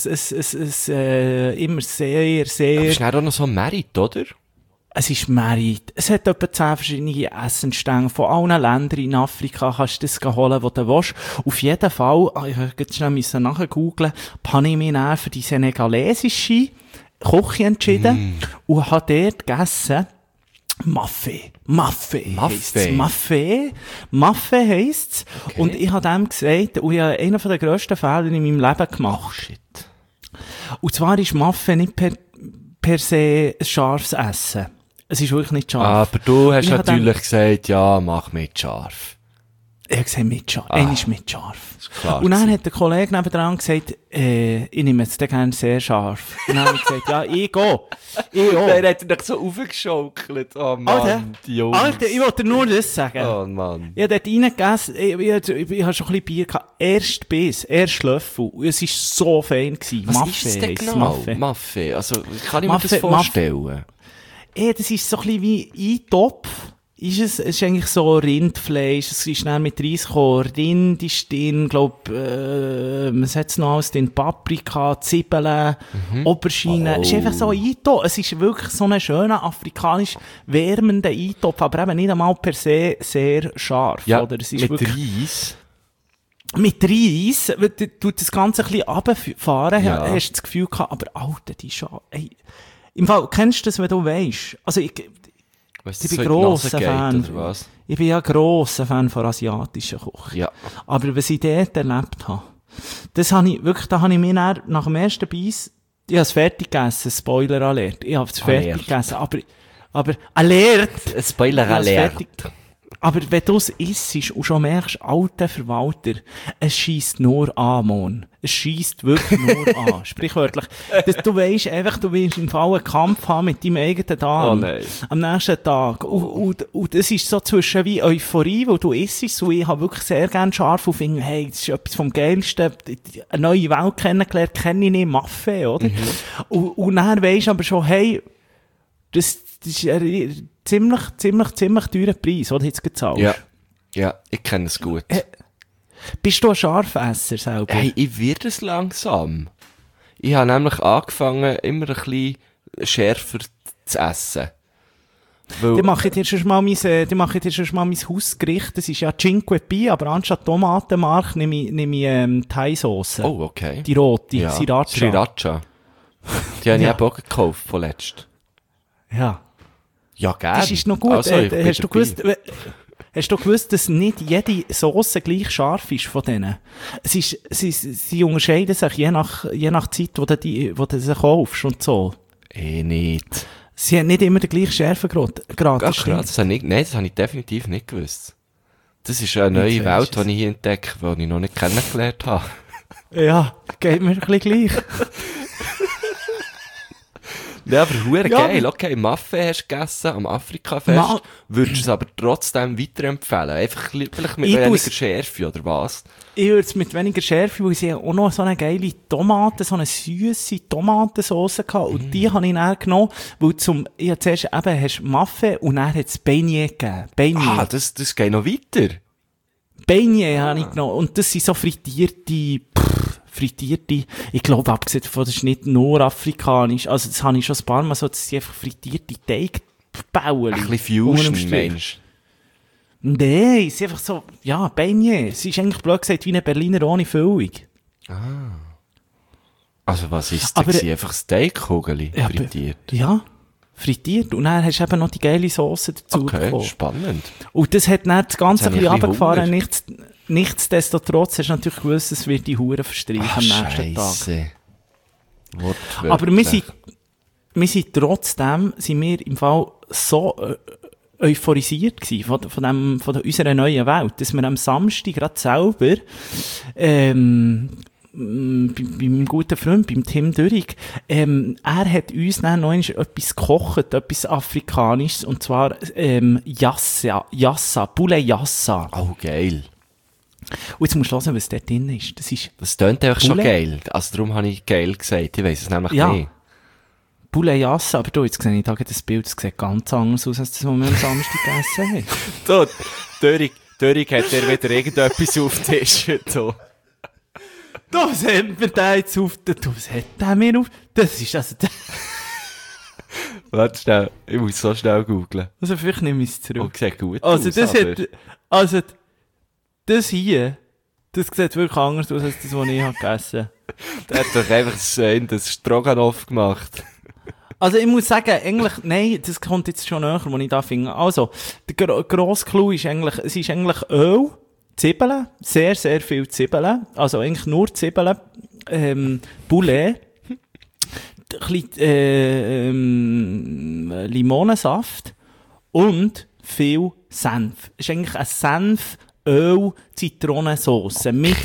immer sehr, sehr... Aber es ist dann auch noch so ein Merit, oder? Es ist Merit. Es hat etwa 10 verschiedene Essensstände. Von allen Ländern in Afrika kannst du das holen, was du willst. Auf jeden Fall, ich musste jetzt schnell nachgoogeln, habe ich mich dann für die senegalesische Küche entschieden und habe dort gegessen Maffee heisst's. Maffee heisst's. Okay. Und ich habe dem gesagt, und ich habe einen der grössten Fehler in meinem Leben gemacht. Shit. Und zwar ist Maffee nicht per se ein scharfes Essen. Es ist wirklich nicht scharf. Aber du hast Ich habe natürlich gesagt, ja, mach mit scharf. Ich habe gesagt, mit scharf. Einer ist mit scharf. ist klar Und dann gewesen. hat der Kollege nebenan gesagt, ich nehme jetzt den gerne sehr scharf. Und dann habe ich gesagt, ja, ich gehe. Ich auch. Der hat dich so aufgeschaukelt. Oh Mann, Alter, die Jungs. Alter, ich wollte dir nur das sagen. Oh Mann. Ich habe dort reingegessen, ich habe schon ein bisschen Bier gehabt. Erst Biss, erst Löffel. Und es war so fein gewesen. Was Maffee ist das denn heisst genau? Maffee. Maffee. Also, kann ich mir das Maffee- vorstellen? Das ist so ein bisschen wie Eintopf. Es ist eigentlich so Rindfleisch, es ist dann mit Reis gekommen, Rind ist drin, was hat's noch alles drin, Paprika, Zwiebeln, Aubergine, es ist einfach so ein Eintopf, es ist wirklich so ein schöner, afrikanisch wärmender Eintopf, aber eben nicht einmal per se sehr scharf, Ja, oder? Es ist mit wirklich, Reis. mit Reis, tut das Ganze ein bisschen runterfahren, Ja. hast du das Gefühl gehabt, aber Alter, die schon, ey, im Fall, kennst du das, wenn du weisst? Also Weißt ich du, bin so in die Nase grosser geht, Fan. oder was? Ich bin ja grosser Fan von asiatischer Küche. Ja. Aber was ich dort erlebt habe, das habe ich wirklich, da habe ich mir dann, nach dem ersten Biss, ich habe es fertig gegessen, Spoiler Alert. Ich habe es fertig Alert. gegessen, aber Alert! Spoiler Ich habe es Alert. fertig- Aber wenn du es isst und schon merkst, alter Verwalter, es scheisst nur an, Mann. Es scheisst wirklich nur an. Sprichwörtlich. Du weisst einfach, du willst im Fall einen Kampf haben mit deinem eigenen Darm. Oh nein. Am nächsten Tag. Und es ist so zwischen wie Euphorie, wo du isst, und ich habe wirklich sehr gerne scharf und finde, hey, das ist etwas vom Geilsten. Eine neue Welt kennengelernt, kenne ich nicht, Maffee, oder? Und dann weisst du aber schon, hey, das ist ein ziemlich teurer Preis, oder jetzt gezahlt. Ja. Ja, ich kenne es gut. Bist du ein Scharfesser selber? Hey, ich werde es langsam. Ich habe nämlich angefangen, immer ein bisschen schärfer zu essen. Weil, Dann mache ich dir schon mal mein Hausgericht. Das ist ja Cinque Pie, aber anstatt Tomatenmark nehme ich Thai-Sauce. oh, okay. Die rote, Ja. Sriracha. Sriracha. Die habe ich Ja. eben auch gekauft, vorletzt. Ja. Ja, gerne. Das ist noch gut. Also, ich bin hast du dabei. gewusst, dass nicht jede Sauce gleich scharf ist von denen? Sie unterscheiden sich je nach Zeit, wo du sie kaufst und so. Nicht. Sie haben nicht immer den gleichen Schärfegrad. Ach, das stimmt. krass, das habe ich definitiv nicht gewusst. Das ist eine neue Jetzt Welt, weisst du's. die ich hier entdecke, die ich noch nicht kennengelernt habe. Ja, geht mir ein bisschen gleich. Ja, aber hure Ja, geil. Okay, Maffee hast du gegessen am Afrika-Fest. Ma- Würdest du es aber trotzdem weiterempfehlen? Einfach vielleicht mit Ich weniger tu's- Schärfe, oder was? Ich würde es mit weniger Schärfe, weil sie auch noch so eine geile Tomate, so eine süsse Tomatensauce gehabt. Und die habe ich dann genommen, weil ich habe zuerst eben, hast Maffee und dann hat es Beignet gegeben. Beignet. Ah, das geht noch weiter. Beignet habe ich genommen. Und das sind so frittierte, ich glaube, abgesehen davon, das ist nicht nur afrikanisch. Also, das habe ich schon ein paar Mal so, das sind einfach frittierte Teigbäuerchen. Ein bisschen Fusion, Mensch. Nein, es ist einfach so, ja, Beignet. Es ist eigentlich blöd gesagt wie eine Berliner ohne Füllung. Also, was ist Aber- das? Einfach Steakkugeli Ja, frittiert. Ja, frittiert. Und dann hast du eben noch die geile Sauce dazu Okay, bekommen. spannend. Und das hat dann das Ganze Jetzt ein habe ich bisschen ein bisschen runtergefahren. Nichtsdestotrotz hast du natürlich gewusst, es wird die Hure verstreichen am nächsten Tag. Scheisse. Aber wir sind trotzdem, im Fall so euphorisiert gewesen von unserer neuen Welt, dass wir am Samstag gerade selber, bei meinem guten Freund, beim Tim Dürrig, er hat uns dann noch einmal etwas gekocht, etwas Afrikanisches, und zwar, Yassa, Poulet Yassa. Oh, geil. Und jetzt musst du hören, was dort drin ist. Das ist Das tönt einfach schon Poulet. geil. Also, darum habe ich geil gesagt. Ich weiss es nämlich Ja. nicht. Poulet Yassa, aber du, jetzt sehe ich da das Bild, das sieht ganz anders aus, als das, was wir am Samstag gegessen haben. So, Dörig hat dir wieder irgendetwas auf den Tisch. So. Was hat mir der jetzt auf was hat der mir auf, das ist also, Warte schnell, ich muss so schnell googlen. also vielleicht nehme ich es zurück. Oh, sieht gut Also aus, das aber- hat, also das hier, das sieht wirklich anders aus, als das, was ich habe gegessen. Der hat doch einfach das Stroganoff gemacht. Also ich muss sagen, eigentlich, nein, das kommt jetzt schon näher, wo ich da finde. Also, der grosse Clou ist eigentlich, es ist eigentlich Öl, Zwiebeln, sehr, sehr viel Zwiebeln, also eigentlich nur Zwiebeln, Poulet, ein bisschen Limonensaft und viel Senf. Es ist eigentlich ein Öl-Zitronensauce mit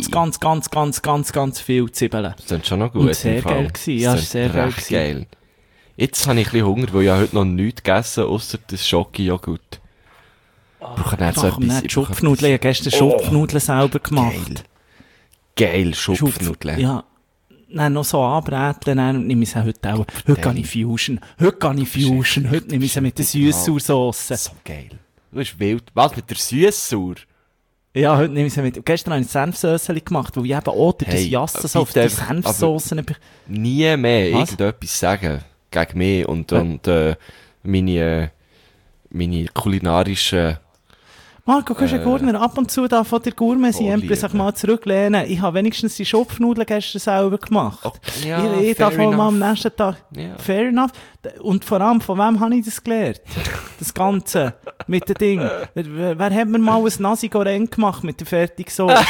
ganz viel Zwiebeln. Das ist schon noch gut. Und sehr geil gewesen. Ja, ist sehr geil gewesen. Geil. Jetzt habe ich ein bisschen Hunger, weil ich heute noch nichts gegessen habe, ausser das Schoki-Joghurt. Ich brauche dann so etwas. Schupfnudeln. Ich habe gestern Schupfnudeln selber gemacht. Geil, Schupfnudeln. Ja. Dann noch so anbräteln, dann nehme ich sie heute auch. Heute gehe ich Fusion. Heute nehme ich sie mit der Süß-Sauer-Sauce. So geil. Du bist wild. Was, mit der Süß-Sauer? Ja, heute nehme ich sie mit. Gestern habe ich Senfsöseli gemacht, weil ich eben auch durch das Jassen so auf die Senfsauce... Nie mehr Was? irgendetwas sagen gegen mich und meine kulinarischen... Marco, kannst du Gurner ab und zu da von der Gourmet-Siempre sich mal zurücklehnen? Ich habe wenigstens die Schupfnudeln gestern selber gemacht. Okay, ja, ich darf fair mal am enough. nächsten Tag... Ja. Fair enough. Und vor allem, von wem habe ich das gelernt? Das Ganze. Mit den Dingen. Wer hat mir mal ein Nasi Goreng gemacht mit der fertigen Sauce?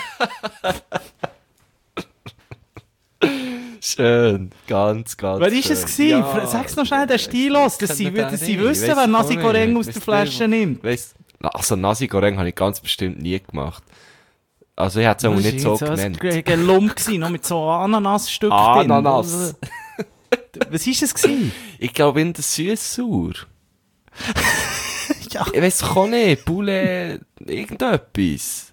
Schön. Ganz Wer war es gewesen? Ja. Sag's noch schnell, der Stilos, dass sie wissen, wer Nasi Goreng aus der Flasche nimmt. Also Nasi Goreng habe ich ganz bestimmt nie gemacht. Also ich hätte es auch nicht so genannt. Das war ein Lump gewesen, noch mit so Ananasstücken Ananas. drin. Was war es gewesen? Ich glaube in der Süß-Sauer. Ja. Ich weiss auch nicht. Poulet, irgendetwas.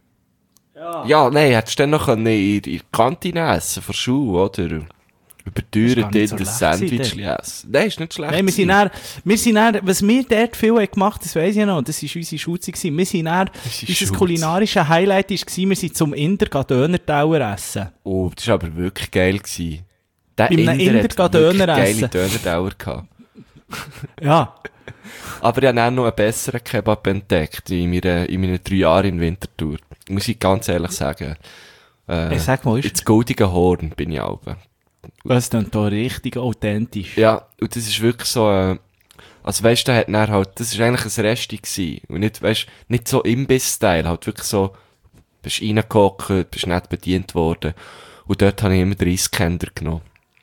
Ja, nein, hättest du dann noch in der Kantine essen, von Schuh, oder? Überteuert in so das schlecht Sandwich gewesen, essen. Nein, ist nicht schlecht. Nein, wir sind dann, was wir dort viel haben gemacht, das weiss ich noch, das war unsere Schulzeit gewesen. Wir sind dann, unser kulinarische Highlight war, wir sind zum Inder Döner-Tauer essen. Oh, das war aber wirklich geil gewesen. Der Bei einem Inder Inder hat Döner wirklich essen. geile Dönerdauer gehabt. Ja. Aber ich habe auch noch einen besseren Kebab entdeckt in meinen 3 Jahren in Winterthur. Muss ich ganz ehrlich sagen. Sag mal, Ins Goldige Horn bin ich auch. das klingt da richtig authentisch. Ja, und das ist wirklich so, also weisst du, da hat dann halt, das war eigentlich ein Resti gewesen. Und nicht, weisst, nicht so Imbiss-Style, halt wirklich so, bist reingehockt, bist nicht bedient worden. Und dort habe ich immer den Reiskender genommen.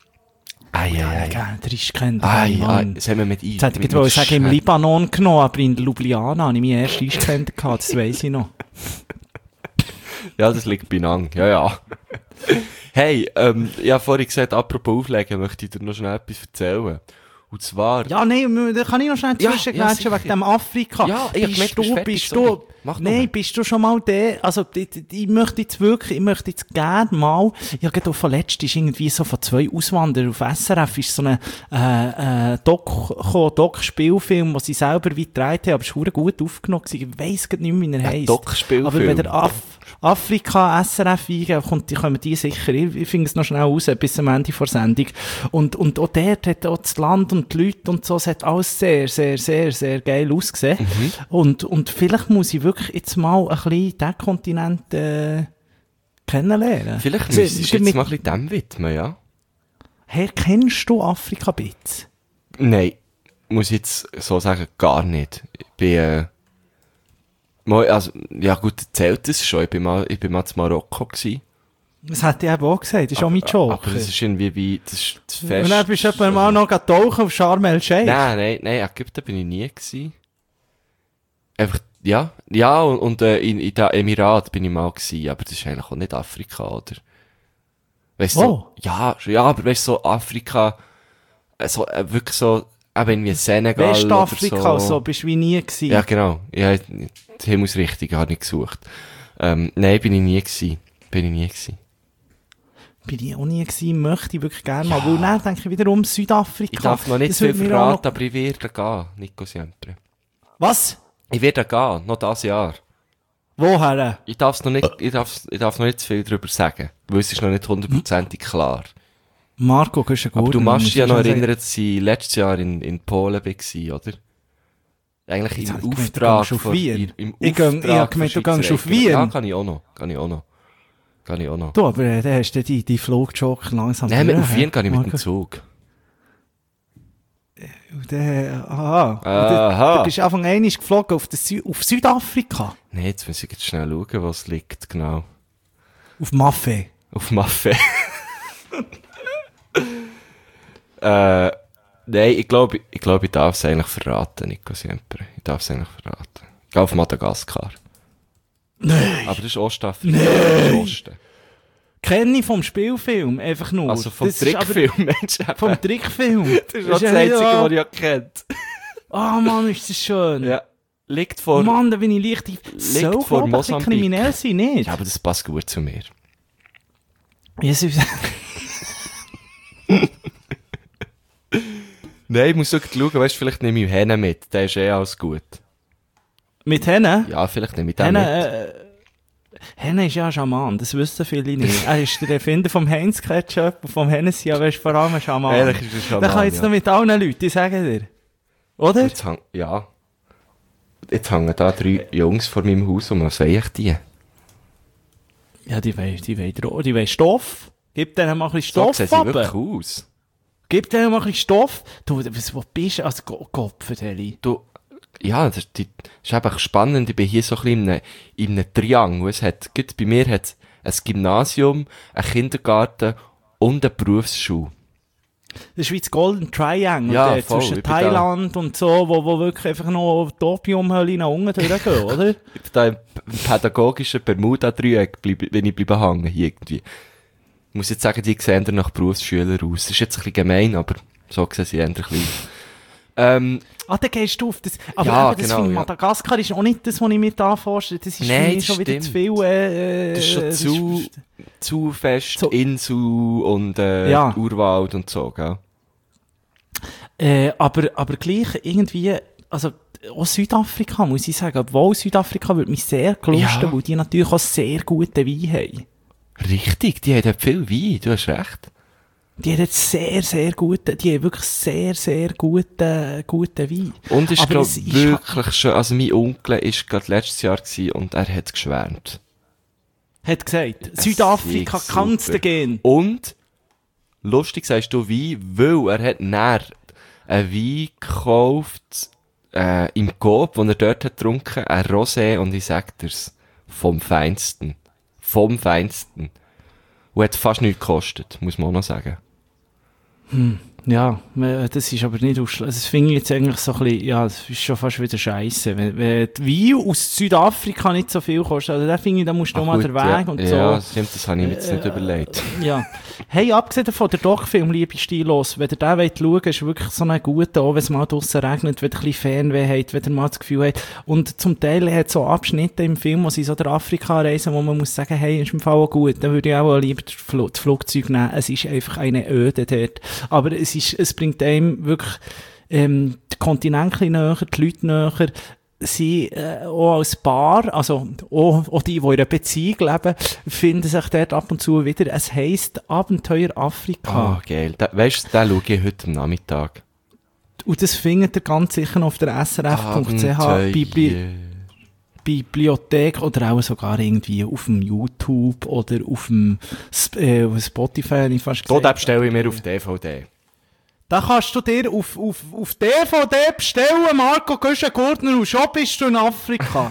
Ja, gerne, der ist kennt. Das haben wir mit Jetzt hätte ich gerade sagen, im Libanon genommen, aber in Ljubljana habe ich meinen ersten Eiskender gehabt, das weiss ich noch. Ja, das liegt bei Nang, ja. Hey, ich habe vorhin gesagt, apropos Auflegen, möchte ich dir noch schnell etwas erzählen. Und zwar... Ja, nein, da kann ich noch schnell zwischengrätschen wegen dem Afrika. Ja, ich bist du, bist du schon mal der, also, ich möchte jetzt gerne mal, ich habe gerade vorletzt ist irgendwie so von 2 Auswanderern auf SRF ist so ein Doc-Spielfilm, den sie selber wie gedreht haben, aber es ist verdammt gut aufgenommen gewesen. Ich weiss gerade nicht mehr, wie er heisst. Doc-Spielfilm. Aber wenn der Afrika SRF eingeben, kommen die sicher, ich finde es noch schnell raus, bis am Ende vor Sendung. Und auch dort hat auch das Land und die Leute und so, es hat alles sehr, sehr, sehr, sehr geil ausgesehen. Und vielleicht muss ich wirklich jetzt mal ein bisschen diesen Kontinent kennenlernen. Vielleicht müsstest du jetzt mal ein bisschen dem widmen, ja? Hey, kennst du Afrika ein bisschen? Nein, muss ich jetzt so sagen, gar nicht. Ich bin, also, ja gut, zählt das schon. Ich bin mal in Marokko gewesen. Das hätte ich eben auch gesagt, das ist auch mein Joke. Aber das ist irgendwie wie, das ist das Fest. Und dann bist du etwa mal noch tauchen auf Sharm el-Sheikh. Nein, Ägypten bin ich nie gewesen. Einfach, ja, und in den Emiraten bin ich mal gewesen, aber das ist eigentlich auch nicht Afrika, oder? Weißt du, so, ja, aber weißt du, so Afrika, so, wirklich so, eben wie Senegal Westafrika, oder so bist du wie nie gewesen. Ja, genau. Ja, die Himmelsrichtung habe ich gesucht. Nein, bin ich nie gewesen. Bin ich auch nie gewesen, möchte ich wirklich gerne mal. Weil dann denke ich wiederum Südafrika. Ich darf noch nicht viel verraten, aber ich werde gehen, Nico Siempre. Was? Ich werde gehen, noch dieses Jahr. Woher? Ich darf noch nicht zu viel darüber sagen, weil es ist noch nicht 100% klar. Marco, du aber du machst dich ja noch erinnern, dass ich letztes Jahr in Polen war, oder? Eigentlich im Auftrag von Wien. Ich habe gemeint, du gehst auf Wien. Ja, kann ich auch noch. Du, aber dann hast du die Flugjoke langsam. Nein, auf Wien gehe ich mit dem Zug. Aha. Du bist Anfang einmal geflogen auf Südafrika. Nein, jetzt muss ich jetzt schnell schauen, wo es liegt, genau. Auf Maffei. Auf Maffei. Nein, ich glaube, ich darf es eigentlich verraten, Nico Siempre. Ich darf es eigentlich verraten. Ich gehe auf Madagaskar. Nein. Aber das ist Ostafrika. Das ist Osten. Kenne ich vom Spielfilm, einfach nur. Also vom Das ist Trickfilm, aber- Mensch. Vom Trickfilm. Das ist auch das Einzige, was ich auch kennt. Ah, Mann, ist das schön. Ja. Liegt vor... Mann, da bin ich leicht... Soll vor vor Mosambik. kriminell sein, nicht? Ja, aber das passt gut zu mir. Jesus. Nein, ich muss sogar schauen, weißt du, vielleicht nehme ich Henne mit. Der ist alles gut. Mit Henne? Ja, vielleicht nehme ich den mit. Henne ist ja ein Schaman, das wissen viele nicht. Er ist der Erfinder vom Heinz Ketchup und vom Hennessy, aber er ist vor allem ein Schaman. Ehrlich ist ein Schaman, Der kann jetzt noch mit allen Leuten, ich sage dir. Oder? Jetzt hängen da 3 Jungs vor meinem Haus und was sehe ich die? Ja, die wollen Stoff. Gib denen mal ein bisschen So Stoff sehen sie runter. wirklich aus. Gib denen mal ein bisschen Stoff. Du, wo bist du? Also, Gott, Eli. Du, ja, das ist einfach spannend. Ich bin hier so ein bisschen in einem Triangel. Gerade bei mir hat es ein Gymnasium, einen Kindergarten und eine Berufsschule. Das ist wie das Golden Triangle Ja, dort, voll, zwischen ich bin Thailand und so, wo wirklich einfach noch die Opiumhöhle nach unten durchgehen, oder? Ich bin da im pädagogischen Bermuda-Dreieck, wenn ich bleibe hängen hier irgendwie. Ich muss jetzt sagen, die sehen dann nach Berufsschüler aus. Das ist jetzt ein bisschen gemein, aber so sehen sie eher ein bisschen aus. Ah, dann gehst du auf das. Aber Ja, eben, das genau, finde ich, ja. Madagaskar ist auch nicht das, was ich mir da vorstelle. Das ist Nein, für mich das schon wieder stimmt. zu viel. Das ist schon zu fest So- Insel und Ja. Urwald und so, gell? Aber gleich irgendwie, also auch Südafrika, muss ich sagen. Obwohl Südafrika würde mich sehr gelusten, Ja. weil die natürlich auch sehr guten Wein haben. Richtig, die haben dort viel Wein, du hast recht. Die haben jetzt sehr, sehr guten, die haben wirklich sehr, sehr guten Wein. Und ist, Aber glaub, es ist wirklich schön, also mein Onkel ist gerade letztes Jahr gewesen und er hat geschwärmt. Hat gesagt, Südafrika ist kannst du super. gehen. Und, lustig sagst du Wein, weil er hat näher einen Wein gekauft, im Coop, den er dort hat getrunken, ein Rosé, und ich sag dir's, vom Feinsten. Vom Feinsten. Und hat fast nichts gekostet, muss man auch noch sagen. Ja, das ist aber nicht ausschlaggebend. Das finde ich jetzt eigentlich so ein bisschen, ja, das ist schon fast wieder scheisse. Wenn die Wein aus Südafrika nicht so viel kostet, also da finde ich, da musst du noch mal Gut, den Weg und so. Ja, stimmt, das habe ich mir jetzt nicht überlegt. Ja. Hey, abgesehen davon, der Doc-Film, liebe Stilos, wenn ihr den wollt schauen, ist wirklich so ein guter, auch wenn es mal draussen regnet, wenn ihr ein bisschen Fernweh habt, wenn ihr mal das Gefühl habt. Und zum Teil hat es so Abschnitte im Film, wo sie so der Afrika reisen, wo man muss sagen, hey, ist im Fall auch gut, dann würde ich auch lieber das Flugzeug nehmen. Es ist einfach eine Öde dort. Aber es bringt einem wirklich, die Kontinente ein bisschen näher, die Leute näher. Sie, auch als Paar, also auch die in einer Beziehung leben, finden sich dort ab und zu wieder. Es heisst Abenteuer Afrika. Ah, geil. Weisst du, den schaue ich heute am Nachmittag. Und das findet ihr ganz sicher auf der srf.ch Bibliothek oder auch sogar irgendwie auf dem YouTube oder auf dem Spotify, habe ich fast So, gesagt. den bestelle ich mir auf DVD. Da kannst du dir auf DVD bestellen, Marco Göschen-Gurtner, und schon bist du in Afrika.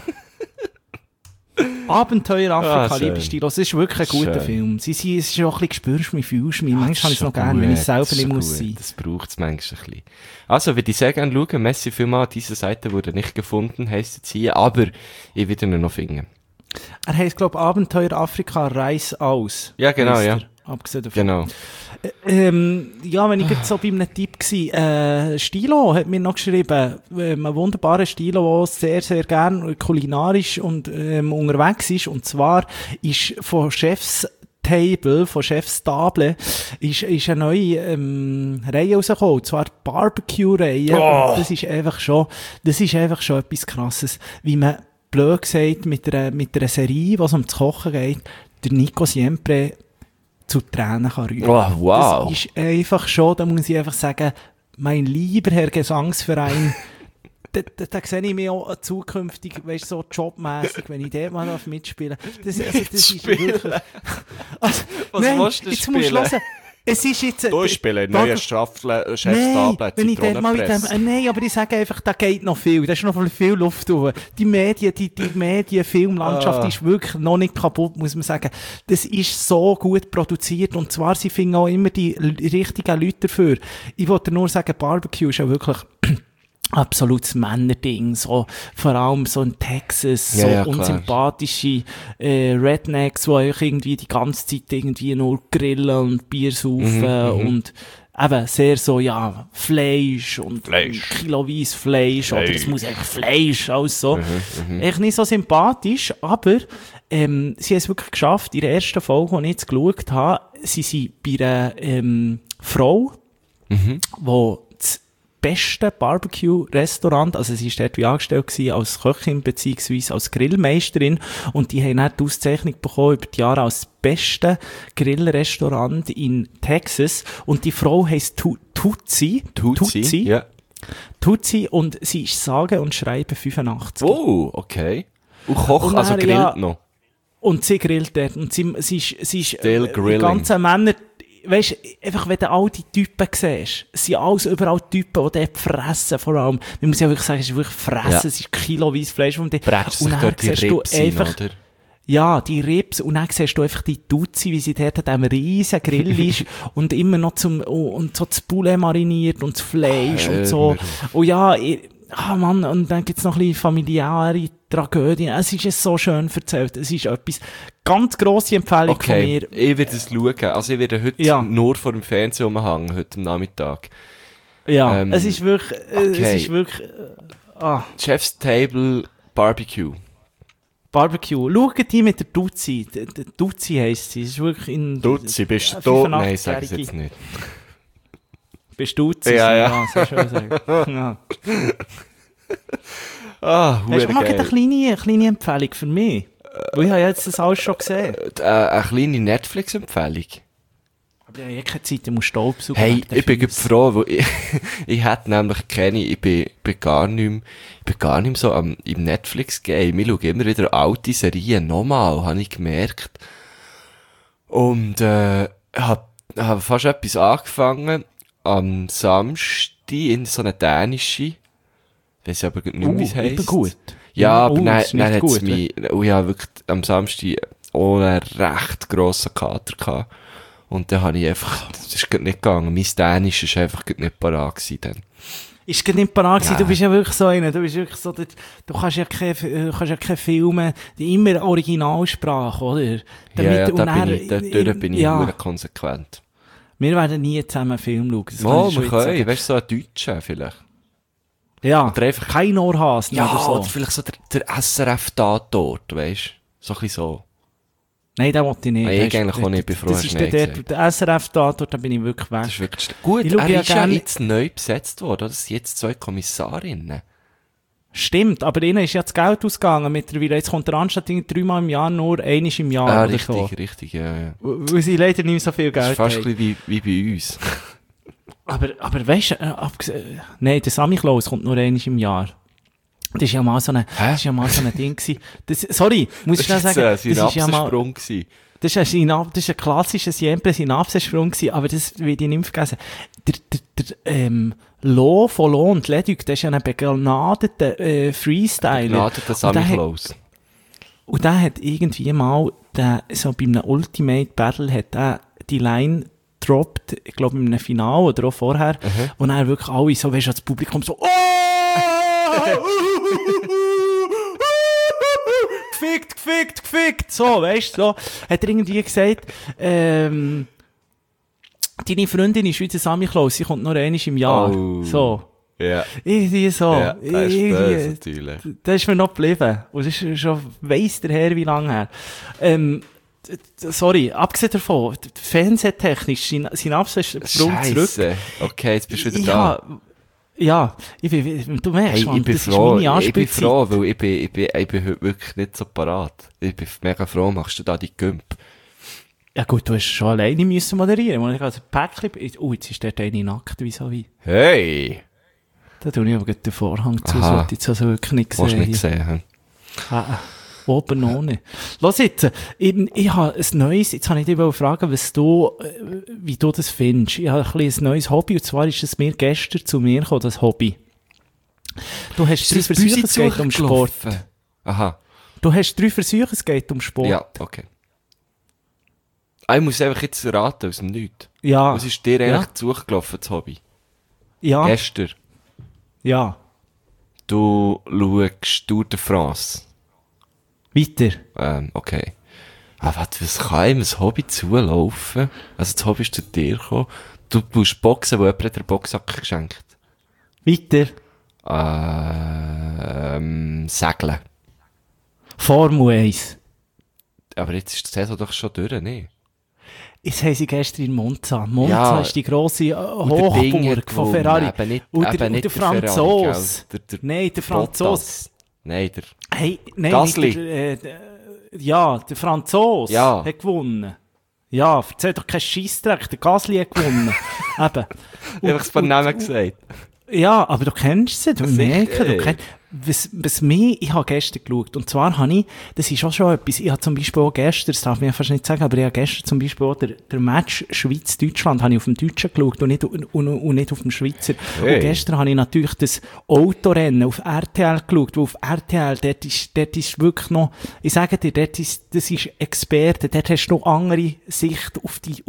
Abenteuer Afrika, schön. liebe Stilos. Es ist wirklich ein guter Schön. Film. Es ist auch ein bisschen spürst mich, fühlst mich. Manchmal habe ich es noch gerne, wenn ich selber nicht muss sein. Das braucht es manchmal ein bisschen. Also, würde ich sehr gerne schauen. Messi vielmal, diese Seite wurde nicht gefunden, heisst jetzt hier, aber ich werde ihn noch finden. Er heisst, glaube ich, Abenteuer Afrika, Reis aus. Ja, genau, heisst ja. er. Abgesehen davon. Genau. Ja, wenn ich jetzt so bei einem Tipp war, Stilo hat mir noch geschrieben, ein wunderbarer Stilo, der sehr, sehr gern kulinarisch und unterwegs ist, und zwar ist von Chef's Table, von Chef's Table, ist eine neue Reihe rausgekommen, und zwar die Barbecue-Reihe. Oh. Und das ist einfach schon etwas Krasses, wie man blöd gesagt mit einer Serie, was um das Kochen geht, der Nico Siempre zu Tränen kann rühren. Oh, wow. Das ist einfach schon, da muss ich einfach sagen, mein lieber Herr Gesangsverein, da sehe ich mich auch zukünftig, weißt du, so jobmässig, wenn ich dort mal mitspielen darf. Das ist wirklich... Also, Was nein, willst du jetzt musst du spielen? hören. Es ist jetzt... Du spielst da- neue Chef's Nein, Tablet, wenn ich dort mal mit dem, nein, aber ich sage einfach, da geht noch viel, da ist noch viel Luft drauf. Die Filmlandschaft ist wirklich noch nicht kaputt, muss man sagen. Das ist so gut produziert, und zwar, sie finden auch immer die richtigen Leute dafür. Ich wollte nur sagen, Barbecue ist ja wirklich absolutes Männerding, so, vor allem so in Texas, so Ja, klar. unsympathische Rednecks, die euch irgendwie die ganze Zeit irgendwie nur grillen und Bier saufen und eben sehr so, ja, Fleisch und kiloweise Fleisch, oder es muss eigentlich Fleisch, alles so. Echt nicht so sympathisch, aber sie haben es wirklich geschafft, in der ersten Folge, die ich jetzt geschaut habe, sie sind bei einer Frau, die das beste Barbecue-Restaurant, also sie war dort wie angestellt gewesen, als Köchin beziehungsweise als Grillmeisterin, und die haben dann die Auszeichnung bekommen über die Jahre als beste Grillrestaurant in Texas, und die Frau heisst Tutsi, ja. Tutsi, und sie ist sage und schreibe 85. Oh, okay. Und kocht, Und also dann, grillt ja, noch. Und sie grillt dort. Und sie ist Still die grilling. ganzen Männer, weisst, einfach, wenn du all die Typen siehst, es sind alles überall Typen, die dort fressen, vor allem. Man muss ja wirklich sagen, es ist wirklich fressen, Ja. es ist kiloweise Fleisch. Und Bretzt sich dann dort die siehst du Rips rein, einfach, oder? ja, die Ribs, und dann siehst du einfach die Tutsi, wie sie dort an diesem riesen Grill ist, und immer noch und so das Poulet mariniert und das Fleisch und so. Und ja, Mann, und dann gibt's noch ein bisschen familiäre Tragödien. Es ist so schön erzählt. Es ist etwas, ganz grosse Empfehlung von Okay, mir. ich werde es schauen. Also ich werde heute Ja. nur vor dem Fernsehen rumhängen, heute am Nachmittag. Ja, es ist wirklich, okay. es ist wirklich, Chef's Table Barbecue. Barbecue. Schaut die mit der Tutsi. Der Tutsi heisst sie. Es ist wirklich in... Dutzi, bist du 85-jährige. da? Nein, sag es jetzt nicht. Bist du Tutsi? Ja. So schön sagen. Ja. Ah, Hast du mal geil. eine kleine Empfehlung für mich? Weil ich habe jetzt das alles schon gesehen. Eine kleine Netflix-Empfehlung. Aber ich habe ja keine Zeit, ich muss Staubsaugen. Hey, wegen der ich bin Füße. froh, weil ich hätte nämlich keine, ich bin gar nicht mehr so im Netflix-Game. Ich schaue immer wieder alte Serien nochmal, habe ich gemerkt. Und, hab fast etwas angefangen, am Samstag, in so eine dänische, weiss ich aber nicht mehr, wie es heisst. Gut. Ja, aber das ist dann nicht hat's gut. mich, ich habe wirklich am Samstag ohne recht grossen Kater gehabt. Und dann habe ich einfach, das ist gerade nicht gegangen. Mein Dänisch ist einfach gerade nicht parat gewesen dann. Ist gerade nicht parat gewesen. Ja. Du bist ja wirklich so einer. Du bist wirklich so, du kannst ja keine Filme, die immer Originalsprache, oder? Dadurch bin ich nur konsequent. Wir werden nie zusammen einen Film schauen. Das kann Oh, ich schon wir jetzt können, sagen. weißt du, so einen Deutschen vielleicht. Ja, Oder einfach- kein Ohrhasen Ja, oder oder so. vielleicht so der SRF-Tatort, weißt du? So ein bisschen so. Nein, den wollte ich nicht. Nein, ich Weisst du, eigentlich auch nicht, bin froh, das hast ist du der, nicht der SRF-Tatort, da bin ich wirklich weg. Das ist wirklich gut, Ich schaue er ja ist ja gerne- jetzt neu besetzt worden. Das sind jetzt 2 Kommissarinnen. Stimmt, aber ihnen ist ja das Geld ausgegangen mittlerweile. Jetzt kommt der Anstatt 3-mal im Jahr nur einmal im Jahr Ah, oder richtig, so. richtig, ja. Weil sie leider nicht mehr so viel Das Geld ist fast haben. ein bisschen wie bei uns. Aber weißt du, nein, der Sammy Klaus kommt nur einmal im Jahr. Das ist ja mal so ein Ding gewesen. Sorry, muss ich schnell sagen. Das war ein ja mal, Absprung gewesen. das ist ein klassischer Siempre-Synapsesprung gewesen, aber das will ich nicht vergessen. Der Lo von Lo und Leduc, der ist ja ein begnadeter Freestyler. Begnadeter Sammy Klaus. Und der hat irgendwie mal, so bei einem Ultimate Battle hat er die Line gedroppt, ich glaube in einem Finale oder auch vorher, und dann wirklich alle so, weißt du, das Publikum so, gefickt, so, weißt du, so, hat er irgendwie gesagt, deine Freundin ist wie der Sammy Klaus, sie kommt nur einmal im Jahr, Oh. so. Ja. Irgendwie so. Ja, das ist böse, natürlich. Das ist mir noch geblieben. Und das ist schon, weiss der Herr, wie lange her. Sorry, abgesehen davon, fernsehtechnisch, Synapsensprung zurück. Scheisse. Okay, jetzt bist du wieder da. Ja, du merkst, Hey, Mann, ich bin das froh, ist meine Anspielzeit. weil ich bin heute wirklich nicht so parat. Ich bin mega froh, machst du da die Gümp. Ja gut, du hast schon alleine müssen moderieren. Und ich also Päckchen, jetzt ist dort eine nackt, wie. Hey! Da tue ich aber gleich den Vorhang zu, das Aha. wollte ich jetzt also wirklich nicht Hast du sehen. nicht gesehen, hm? Oben ohne. Lass jetzt, ich habe ein neues, jetzt habe ich dich fragen, wie du das findest. Ich habe ein bisschen ein neues Hobby, und zwar ist es mir gestern zu mir gekommen, das Hobby. Du hast 3 Versuche, es geht um Sport. Aha. Du hast 3 Versuche, es geht um Sport. Ja, okay. Ich muss einfach jetzt raten aus dem Nichts. Ja. Was ist dir eigentlich Ja. zugelaufen, das Hobby? Ja. Gestern. Ja. Du schaust Tour de France. Weiter. Okay. Aber was kann einem ein Hobby zulaufen? Also das Hobby ist zu dir gekommen. Du musst boxen, wo jemand dir Boxsack geschenkt. Weiter. Segeln. Formel 1. Aber jetzt ist die Saison doch schon durch, ne? Jetzt haben sie gestern in Monza. Monza Ja. ist die grosse Und der Ding hat Hochburg von gewonnen, Ferrari. eben nicht- und eben der nicht der Franzos. Ferrari, gell? Nein, der Franzos. Bottas. Nein, der... Hey, nein, Gasly. nicht ja, der Franzos Ja. hat gewonnen. Ja, erzähl doch keinen Scheissdreck, der Gasly hat gewonnen. Eben. Ich habe es beim Namen gesagt. Ja, aber du kennst sie, du merkst, du Sicher. kennst, was mir, ich habe gestern geschaut, und zwar habe ich, das ist auch schon etwas, ich habe zum Beispiel auch gestern, das darf ich ja fast nicht sagen, aber ich habe gestern zum Beispiel auch der Match Schweiz-Deutschland, habe ich auf dem Deutschen geschaut und nicht auf dem Schweizer. Hey. Und gestern habe ich natürlich das Autorennen auf RTL geschaut, wo auf RTL, dort ist wirklich noch, ich sage dir, das ist Experte, dort hast du noch andere Sicht auf den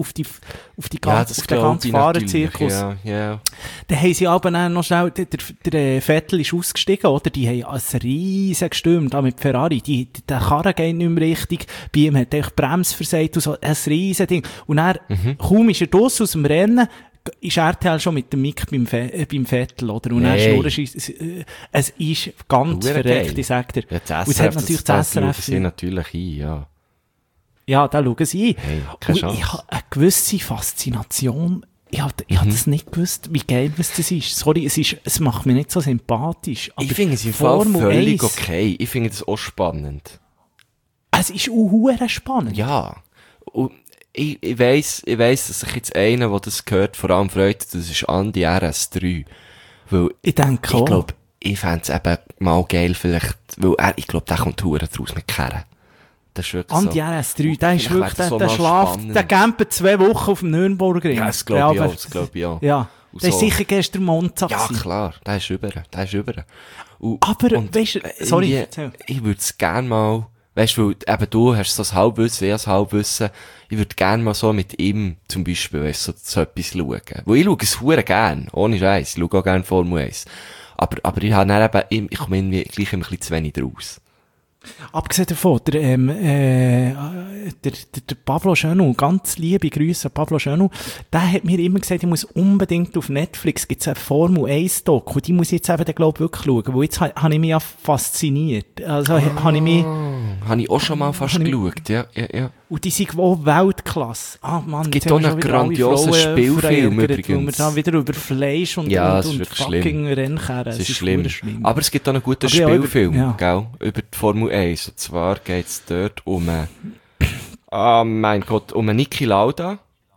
ganzen Fahrerzirkus. Ja, ja. Dann haben sie aber dann noch schnell, der Vettel ist ausgestiegen, oder? Die haben ein riesen Gestürm da mit Ferrari. Der Karren geht nicht mehr richtig. Bei ihm hat er die Bremse versagt und so. Ein riesen Ding. Und dann, kaum ist er draussen aus dem Rennen, ist RTL schon mit dem Mick beim Vettel, oder? Und dann Hey. schnurrst es ist ganz Hure verreckt, geil. ich sag dir. Ja, das Und es hat natürlich das schauen SRF. sie natürlich ein, ja. Ja, da schauen sie ein. Hey, keine Und ich Chance. habe eine gewisse Faszination. Ich hab das nicht gewusst, wie geil das ist. Sorry, es macht mich nicht so sympathisch. Aber Ich finde es im Fall Formel völlig 1, okay. Ich finde das auch spannend. Es ist auch hure spannend. Ja. Und ich weiss, dass sich jetzt einer, der das gehört, vor allem freut, das ist Andi RS3. Weil Ich denke ich auch. glaube, ich fände es eben mal geil vielleicht, weil ich glaube, der kommt hure draus mit Kerren. Das ist wirklich Andi so. RS3, der ist Vielleicht wirklich, wäre das der so mal schlaft, spannend. der campt 2 Wochen auf dem Nürnbergring. Ja, das glaube ich aber- auch, das glaube ich auch. Ja, Und der ist so. sicher gestern Monza Ja, gewesen. klar, der ist über. Und, Aber, und weisst du, sorry, irgendwie, erzähl. ich würde es gerne mal, weißt du, weil eben du hast so ein Halbwissen, ich ein Halbwissen, ich würde gerne mal so mit ihm zum Beispiel, weißt du, so etwas schauen. Weil ich schaue es hure gern, ohne Scheiß, ich schaue auch gerne Formel 1. Aber ich habe dann eben, ich komme irgendwie gleich immer ein bisschen zu wenig draus. Abgesehen davon, der Pablo Schönu, ganz liebe Grüße an Pablo Schönu, der hat mir immer gesagt, ich muss unbedingt auf Netflix, gibt's eine Formel 1 Doku, die muss ich jetzt eben, glaube ich, wirklich schauen, weil jetzt habe ich mich ja fasziniert. Also, habe ich mich, Habe ich auch schon mal fast Habe ich- geschaut, ja. und die sind auch Weltklasse. Ah, Mann, gibt jetzt haben auch wir einen schon wieder alle grandiosen Frauen Spielfilm verärgert, übrigens. Weil wir da wieder über Fleisch und, Ja, es und, ist und wirklich fucking Rennkarren. Es ist schlimm. schlimm. Aber es gibt auch einen guten Aber ja, über- Spielfilm, ja. gell? Über die Formel 1. Und zwar geht's dort um, oh mein Gott, um Niki Lauda.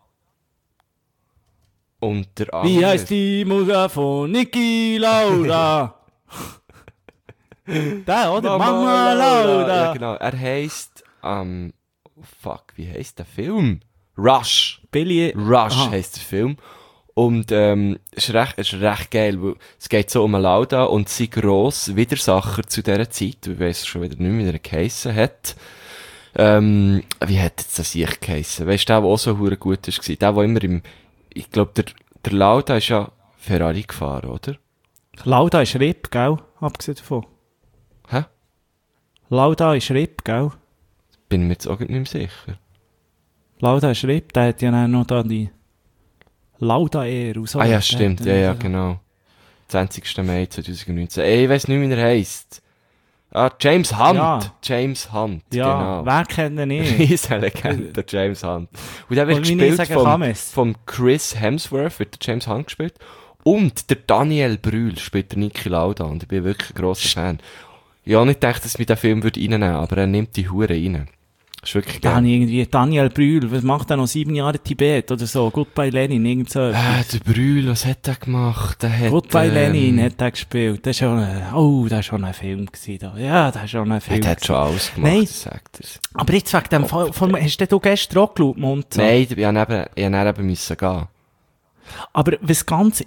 Und der andere. Wie heisst die Mutter von Niki Lauda? Der, oder? Mama Lauda. Ja, genau. Er heisst, fuck, wie heisst der Film? Rush. Billy. Rush Aha. heisst der Film. Und, es ist recht geil, weil es geht so um einen Lauda und sein grosser Widersacher zu dieser Zeit, ich weiss schon wieder nicht mehr, wie er geheissen hat. Wie hat jetzt das ich geheissen? Weisst du, der auch so hure gut ist gewesen? Der immer ich glaube, der Lauda ist ja Ferrari gefahren, oder? Lauda ist RIP, gell? Abgesehen davon. Hä? Lauda ist RIP, gell? Bin ich mir jetzt auch nicht mehr sicher. Lauda ist RIP, der hat ja dann noch da die Lauda Air und so. Ah ja, Der stimmt, hat ja, dann ja, so- genau. 20. Mai 2019. Ey, ich weiss nicht, wie er heisst. Ah, James Hunt. Ja. James Hunt, Ja, genau. wer kennt ihn nicht? Riesenlegende, der James Hunt. Und der wird Und wie ich gespielt sagen kann, es. vom Chris Hemsworth, wird der James Hunt gespielt. Und der Daniel Brühl spielt der Niki Lauda. Und ich bin wirklich ein grosser Fan. Ich habe nicht gedacht, dass ich den Film reinnehmen würde, aber er nimmt die Hure rein. Das ist wirklich Da habe geil. ich irgendwie Daniel Brühl, was macht er noch 7 Jahre Tibet oder so? Goodbye Lenin, irgend so. Der Brühl, was hat er gemacht? Der hat, Goodbye Lenin hat er gespielt. Das ist schon das war schon ein Film gewesen da. Ja, das ist schon ein Film. Er hat schon alles gemacht, Nein. ich sag dir's. Aber jetzt wegen dem Fall, hast du gestern auch geschaut, Monza? Nein, ich musste eben müssen gehen. Aber was ganz,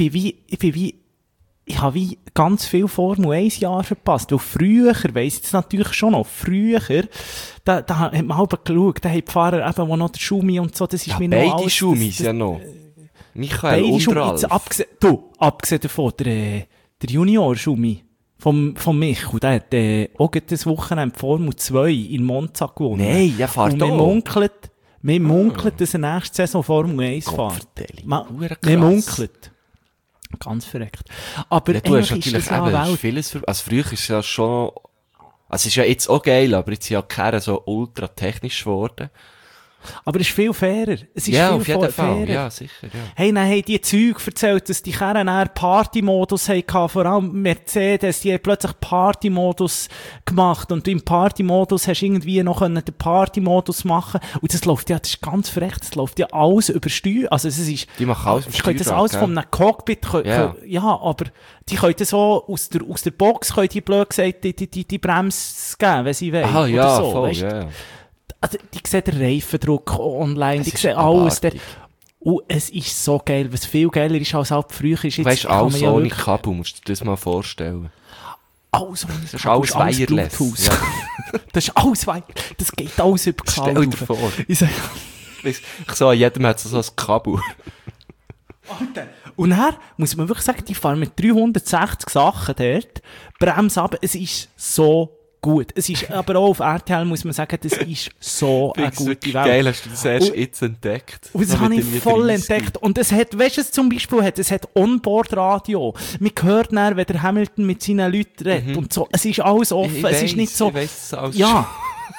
ich habe wie ganz viel Formel 1 Jahre verpasst. Weil früher, weiss ich jetzt natürlich schon noch, da hat man halb geschaut, da haben die Fahrer eben, wo noch der Schumi und so, das ist Ja, mir noch beide alles... Schumis ja noch. Michael Beide Schumi, und jetzt Ralf. abgesehen davon, der Junior Schumi, Vom Michel, der hat auch gerade das Wochenende Formel 2 in Monza gewonnen. Nein, er fährt Und wir munkelt, dass er nächste Saison Formel 1 fährt. Wir munkelt. Ganz verreckt. Aber ja, du hast eigentlich natürlich ist das ja eben vieles also früher ist es ja schon, also es ist ja jetzt auch geil, aber jetzt ist ja keiner so ultra technisch geworden. Aber es ist viel fairer. Es ist Ja, viel auf jeden fairer. Fall. Ja, sicher, ja. Hey, dann haben die Zeug erzählt, dass die Kerren einen Party-Modus hatten, vor allem Mercedes, die haben plötzlich Party-Modus gemacht und du im Party-Modus hast irgendwie noch den Party-Modus machen und das läuft ja, das ist ganz verrecht, das läuft ja alles über Steuer, also es ist... Die machen alles im ich könnte das Steuerrad, alles gell? von einem Cockpit, Ja. aber die können so aus der Box, können die blöd gesagt, die Bremse geben, wenn sie wollen. Aha, oder ja, so, voll, weißt? ja. Also, die sehen den Reifendruck online, Es die ist sehen alles. abartig. Und es ist so geil, was viel geiler ist als halt früher ist. Du weisst, kann man alles ja ohne wirklich- Kabel, musst du dir das mal vorstellen. Alles ohne Das ist Kabel, alles wireless. Bluetooth. Ja. Das ist alles wireless. Das geht alles über Stell Kabel. dir vor. Ich sag, Ich so, jedem hat so ein Kabel. Alter. Und dann muss man wirklich sagen, die fahren mit 360 Sachen dort, Bremse ab, es ist so gut. Es ist, aber auch auf RTL muss man sagen, das ist so eine Find's gute wirklich Welt. geil, hast du das erst Und- jetzt entdeckt? Und das Noch habe mit ich deinen voll 30. entdeckt. Und es hat, weißt du, es zum Beispiel hat, es hat Onboard-Radio. Man hört dann, wenn der Hamilton mit seinen Leuten redet und so. Es ist alles offen. Ich Es weiss, ist nicht so, ich weiss das alles ja.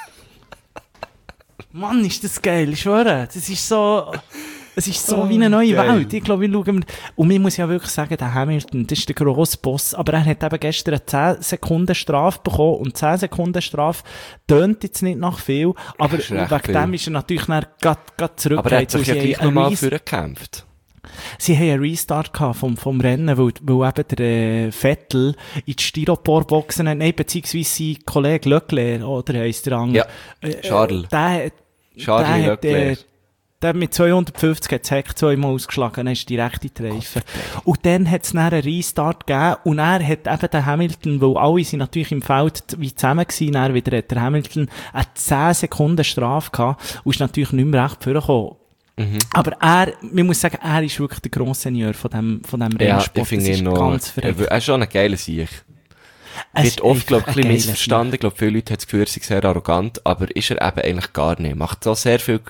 Mann, ist das geil, ich schwöre. Das ist so, es ist so wie eine neue geil. Welt. Ich glaube, wir schauen, und mir muss ja wirklich sagen, der Hamilton, das ist der grosse Boss, aber er hat eben gestern eine 10 Sekunden Strafe bekommen und 10 Sekunden Strafe tönt jetzt nicht nach viel, aber Das ist recht wegen viel. dem ist er natürlich dann gerade zurück. Aber er hat sich ja gleich nochmal vorgekämpft. Sie haben einen Restart gehabt vom Rennen, weil eben der Vettel in die Styropor-Boxen, nein, beziehungsweise sein Kollege Leclerc, oder heisst der andere? Ja, Charles. Charles Der hat, Leclerc. der mit 250 hat das Heck zweimal ausgeschlagen, dann ist direkt in die Reifen. Und dann hat es dann einen Restart gegeben und er hat eben den Hamilton, weil alle sind natürlich im Feld wie zusammen gewesen, dann wieder hat der Hamilton eine 10 Sekunden Strafe gehabt und ist natürlich nicht mehr recht vorgekommen. Aber man muss sagen, er ist wirklich der Grosseigneur von dem Ja, Rennsport. ich finde Das ihn ist noch, ganz verrückt. er ist schon ein geiler Sieg. Es Wird ist oft, glaube ich, einfach ein bisschen ein missverstanden. Ich glaube, viele Leute haben das Gefühl, er sei sehr arrogant, aber ist er eben eigentlich gar nicht. Macht so sehr viel,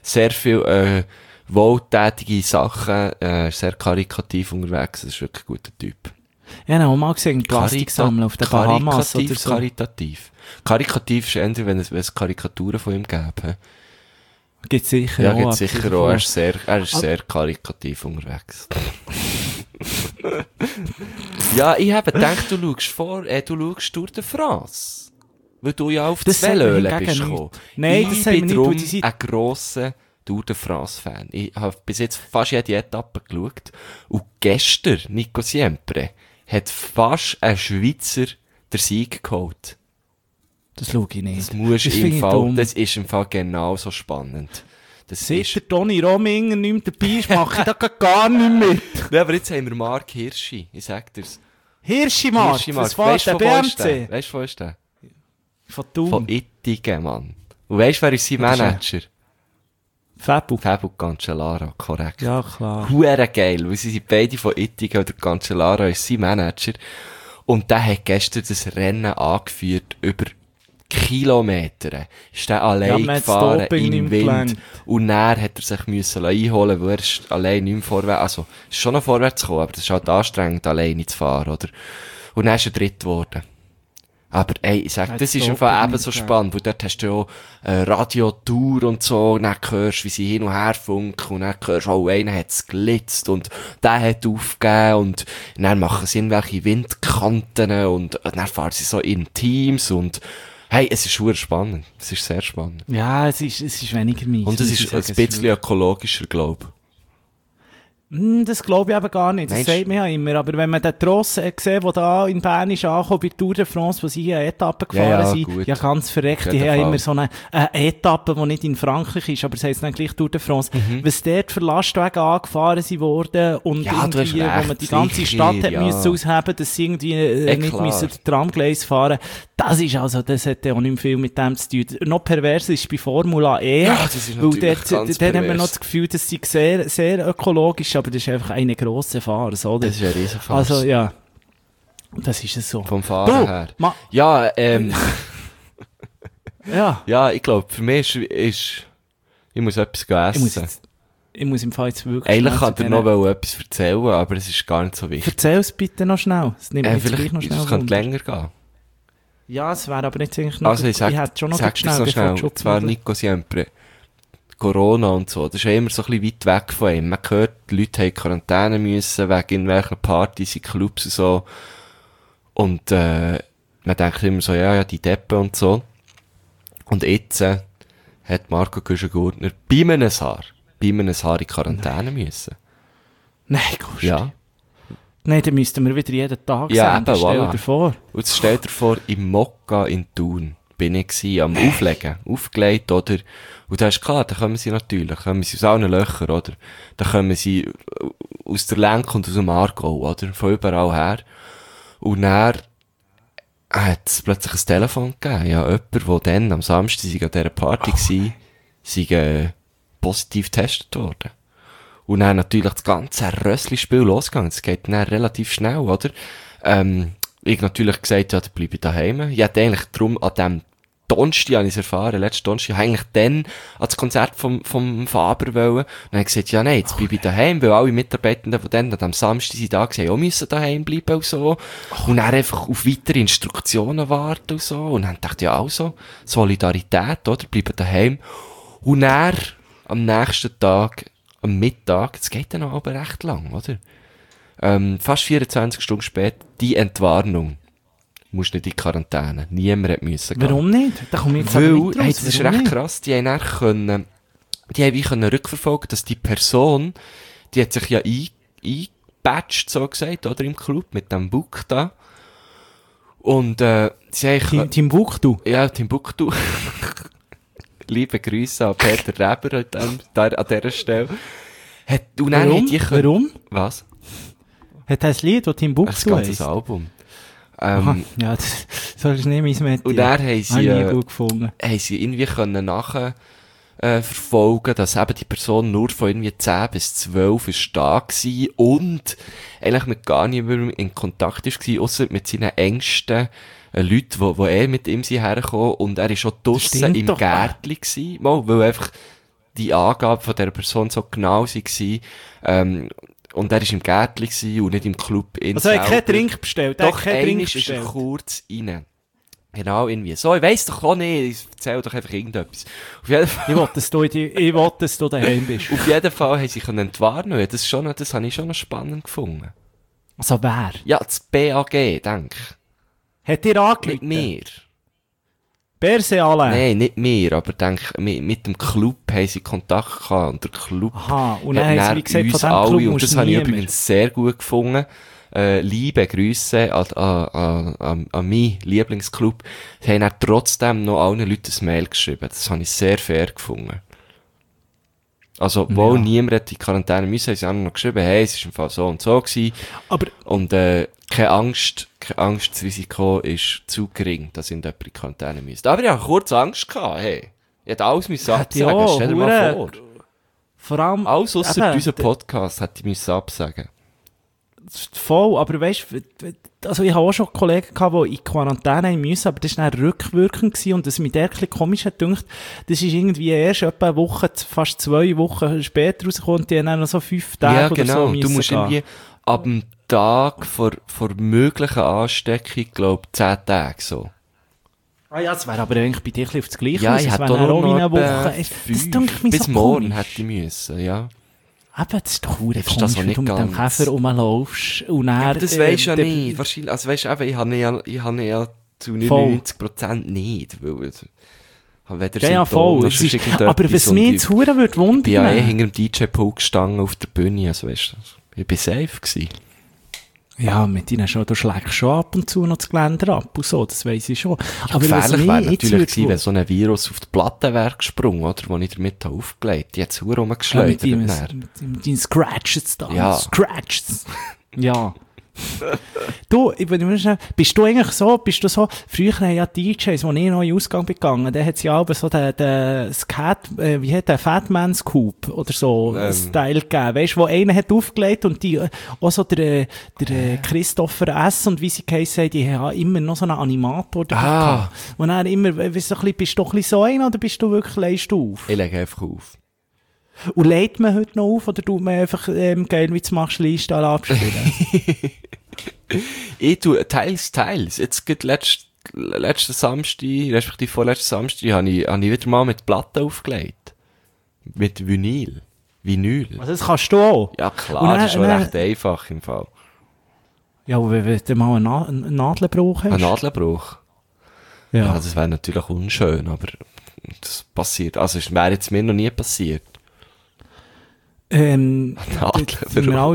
wohltätige Sachen, ist sehr karikativ unterwegs. Das ist wirklich ein guter Typ. Ja, ich habe mal gesehen, Plastik sammeln auf den Bahamas oder so. Karitativ. Karikativ ist eher, wenn es Karikaturen von ihm gäbe. Gibt's sicher Ja, auch. gibt sicher auch. abgesehen Er ist sehr karikativ unterwegs. Ja, ich habe gedacht, du schaust Tour de France. Weil du ja auf das Das sagt mir Velöle hingegen bist nicht. gekommen. Nein, das ich sagt mir bin nicht, darum weil die sind- ein grosser Tour de France-Fan. Ich habe bis jetzt fast jede Etappe geschaut. Und gestern, Nico Siempre, hat fast ein Schweizer den Sieg geholt. Das schaue ich nicht. Das muss Das im finde ich Fall, dumm. das ist im Fall genauso spannend. Das Seit ist, der Toni Rominger nicht mehr dabei ist, mache ich da gar nicht mit. ja, aber jetzt haben wir Mark Hirschi. Ich sag dir's. Hirschimark, das war Weißt der du, von wo ist der? BMC. Weißt du, wo ist der? Von Thun. Von Ittigen, Mann. Und weißt du, wer ist sein Manager? Fabu. Fabio Cancellara, korrekt. Ja, klar. Huere geil, weil sie sind beide von Ittigen und der Cancellara ist sein Manager. Und der hat gestern das Rennen angeführt über Kilometer. Ist der allein man hat das gefahren Doping im nicht Wind. gelernt. Und dann hat er sich müssen einholen, weil er ist allein nicht mehr vorwärts, also, ist schon noch vorwärts gekommen, aber das ist halt anstrengend, alleine zu fahren, oder? Und dann ist er dritt geworden. Aber ey, ich sag, Hat das das ist im Fall Doping eben nicht so gelernt. spannend, weil dort hast du ja Radiotour und so, und dann hörst du, wie sie hin und her funken, und dann hörst du, oh, einer hat's glitzt, und der hat aufgegeben, und dann machen sie irgendwelche Windkanten, und dann fahren sie so in Teams, und hey, es ist super spannend. Es ist sehr spannend. Ja, es ist weniger mies. Und es muss ich ist ein sagen. bisschen ökologischer, glaube ich. Das glaube ich eben gar nicht. Das Meinst du? sagt man ja immer. Aber wenn man den Tross sieht, der da in Bern ist angekommen, bei Tour de France, wo sie hier eine Etappe gefahren Ja, sind, gut. ja ganz verreckt, Auf die jeden haben Fall. immer so eine Etappe, die nicht in Frankreich ist, aber es heisst dann gleich Tour de France. Was dort für Lastwagen angefahren sind worden und Ja, du hast irgendwie, wo recht, man die ganze sicher, Stadt hat ja. müssen ausheben, dass sie irgendwie nicht klar. müssen den Tramgleis fahren. Das ist also, das hat ja auch nicht mehr viel mit dem zu tun. Noch pervers ist bei Formula E, Ja, das ist weil natürlich dort ganz haben wir noch pervers. das Gefühl, dass sie sehr, sehr ökologisch, aber das ist einfach eine grosse Farce, oder? Das ist ein Riesenfass. Also, ja. Das ist es so. Vom Fahren her. Ja, Ja, ich glaube, für mich ist ich muss etwas essen. Ich muss im Fall jetzt wirklich Eigentlich kann ich noch etwas erzählen, aber es ist gar nicht so wichtig. Erzähl es bitte noch schnell. Es nimmt mich gleich noch schnell es könnte Wunder. länger gehen. Ja, es wäre aber jetzt eigentlich noch... Also ich hätte schon noch schnell, bevor zwar Nico Siempre, Corona und so, das ist ja immer so ein bisschen weit weg von ihm. Man hört, die Leute haben Quarantäne müssen, wegen irgendwelchen Partys in Clubs und so. Und man denkt immer so, ja, die Deppen und so. Und jetzt hat Marco Güschen-Gurtner bei einem Haar in Quarantäne müssen. Nein, Gott. Ja. Nein, dann müssten wir wieder jeden Tag Ja, senden. eben, Stell voilà. dir vor. Und jetzt stell dir vor, im Mokka in Thun bin ich gewesen, am Auflegen, aufgelegt, oder? Und da ist klar, da kommen sie aus allen Löchern, oder? Da kommen sie aus der Lenk und aus dem Aargau, oder? Von überall her. Und dann hat es plötzlich ein Telefon gegeben. Ja, jemand, der dann am Samstag an dieser Party war, sei positiv getestet worden. Und dann natürlich das ganze Rössli-Spiel losgegangen. Das geht dann relativ schnell, oder? Ich natürlich gesagt, ja, da bleibe ich daheim. Ich hätte eigentlich drum an dem Donnerstag, habe ich es erfahren, letzten Donnerstag, eigentlich dann an das Konzert vom Faber wollen. Und dann habe ich gesagt, ja, nein, jetzt bleibe ich daheim, weil alle Mitarbeitenden, die dann am Samstag sind da, auch müssen daheim bleiben und so. Und dann einfach auf weitere Instruktionen warten und so. Und dann dachte ich, ja, also, Solidarität, oder? Bleiben daheim. Und dann, am nächsten Tag, am Mittag, das geht dann aber recht lang, oder? Fast 24 Stunden später, die Entwarnung. Musst nicht in Quarantäne. Niemand hat müssen gehen. Warum nicht? Da komme ich jetzt aber nicht raus. Hey, das ist Warum recht nicht? krass. Die haben dann wie können rückverfolgen, dass die Person, die hat sich ja eingebatcht, so gesagt, oder, im Club, mit dem Buch da. Und, sie haben... Timbuktu? Ja, Timbuktu. Liebe Grüße an Peter Reber an dieser Stelle. Warum? Was? Hat er ein Lied, das Timbuktu Das ganze heisst? Album. Aha, ja, das ist nicht mein Metier. Und dann haben sie, Habe ich nie gut gefunden. haben sie irgendwie können verfolgen, dass eben die Person nur von irgendwie 10 bis 12 ist da gewesen und eigentlich mit gar niemandem in Kontakt war, ausser mit seinen engsten Leuten, die mit ihm hergekommen und er war schon draussen stimmt im doch. Gärtli gewesen, weil einfach die Angaben von dieser Person so genau waren, und er war im Gärtli gewesen und nicht im Club in Also er hat keinen Drink bestellt. Doch, einmal ist er kurz rein. Genau, irgendwie. So, ich weiss doch auch nicht, ich erzähl doch einfach irgendetwas. Auf jeden Fall, Ich will, dass du daheim bist. auf jeden Fall haben sie können entwarnen. Das habe ich schon noch spannend gefunden. Also wer? Ja, das BAG, denke ich. Hat dir Nicht angerufen? mir. Berse alle? Nein, nicht mir, aber denke, mit dem Club haben sie Kontakt gehabt und der Club Aha, und dann hat haben sie wie gesagt, uns von diesem alle, Club und musst das du habe ich nie mehr. übrigens sehr gut gefunden. Liebe Grüße an meinen Lieblingsclub. Sie haben dann trotzdem noch allen Leuten ein Mail geschrieben. Das habe ich sehr fair gefunden. Also, wo niemand hat in Quarantäne müssen, haben sie auch noch geschrieben, hey, es ist im Fall so und so gewesen. Aber Und, keine Angst, das Risiko ist zu gering, dass jemand in Quarantäne müsste. Aber ich hatte kurz Angst gehabt, hey. Ich hätte alles müssen absagen, ja, stell dir mal vor. vor allem... Alles ausser eben, unserem Podcast hätte ich müssen absagen. Voll, aber weißt du, also ich habe auch schon Kollegen gehabt, die in Quarantäne haben müssen, aber das war dann rückwirkend gewesen und das mich der ein bisschen komisch hat gedacht, das ist irgendwie erst etwa eine Woche, fast 2 Wochen später rausgekommen und die haben dann noch so 5 Tage Ja, oder genau. so Du müssen musst gehen. irgendwie ab dem Tag vor möglichen Ansteckung, glaube 10 Tage so. Ah ja, das wäre aber eigentlich bei dir ein bisschen auf das Gleiche. Ja, raus. ich Es hätte wäre auch dann noch wie eine etwa Woche. Das 5 denkt mir bis so morgen komisch. hätte ich müssen, ja. Eben, das ist doch verdammt Ich verstehe das komisch, auch wenn nicht du mit dem ganz. Käfer rumlaufst und dann... Aber das weisst du ja der- nicht. Wahrscheinlich, also weisst du eben, ich habe ja zu Voll. 99% nicht, weil ich habe weder Ja, ja, Symptome voll. noch Es sonst ist, irgendetwas aber was und mich ich jetzt verdammt würde wundern... bin ja hinter dem DJ-Pool gestanden auf der Bühne, also weisst du, ich bin safe gewesen. Ja, mit ihnen schon, du schlägst schon ab und zu noch das Geländer ab und so, das weiss ich schon. Ja, aber was gefährlich mich wäre jetzt natürlich würde gewesen, wenn so ein Virus auf die Platte wäre gesprungen, oder, wo ich damit aufgelegt. Die hat es Ja, rumgeschleudert. mit deinen Scratches da. Ja. Scratches. Ja. Du, ich bin mir schnell, bist du so, früher haben ja DJs, wo ich noch in den Ausgang bin gegangen, da hat es ja auch so den wie hat der Fatman Scoop oder so, Style gegeben, weißt du, wo einer hat aufgelegt und die, auch so der Christopher S. und wie sie geheißen haben, die haben immer noch so einen Animator dabei gehabt. Und dann immer, weißt du, bist du doch ein bisschen so einer oder bist du wirklich, legst du auf? Ich lege einfach auf. Und lädt man heute noch auf oder tut man einfach, geil, wie du machst, Liste alle abspielen? Ich tue teils. Jetzt geht letzten Samstag, respektive vorletzten Samstag, habe ich wieder mal mit Platten aufgelegt. Mit Vinyl. Also das kannst du auch? Ja klar, das ist schon recht einfach im Fall. Ja, aber wenn du mal einen Nadelbruch hast? Ein Nadelbruch? Ja. Ja, das wäre natürlich unschön, aber das passiert. Also es wäre jetzt mir noch nie passiert. Nadelbruch.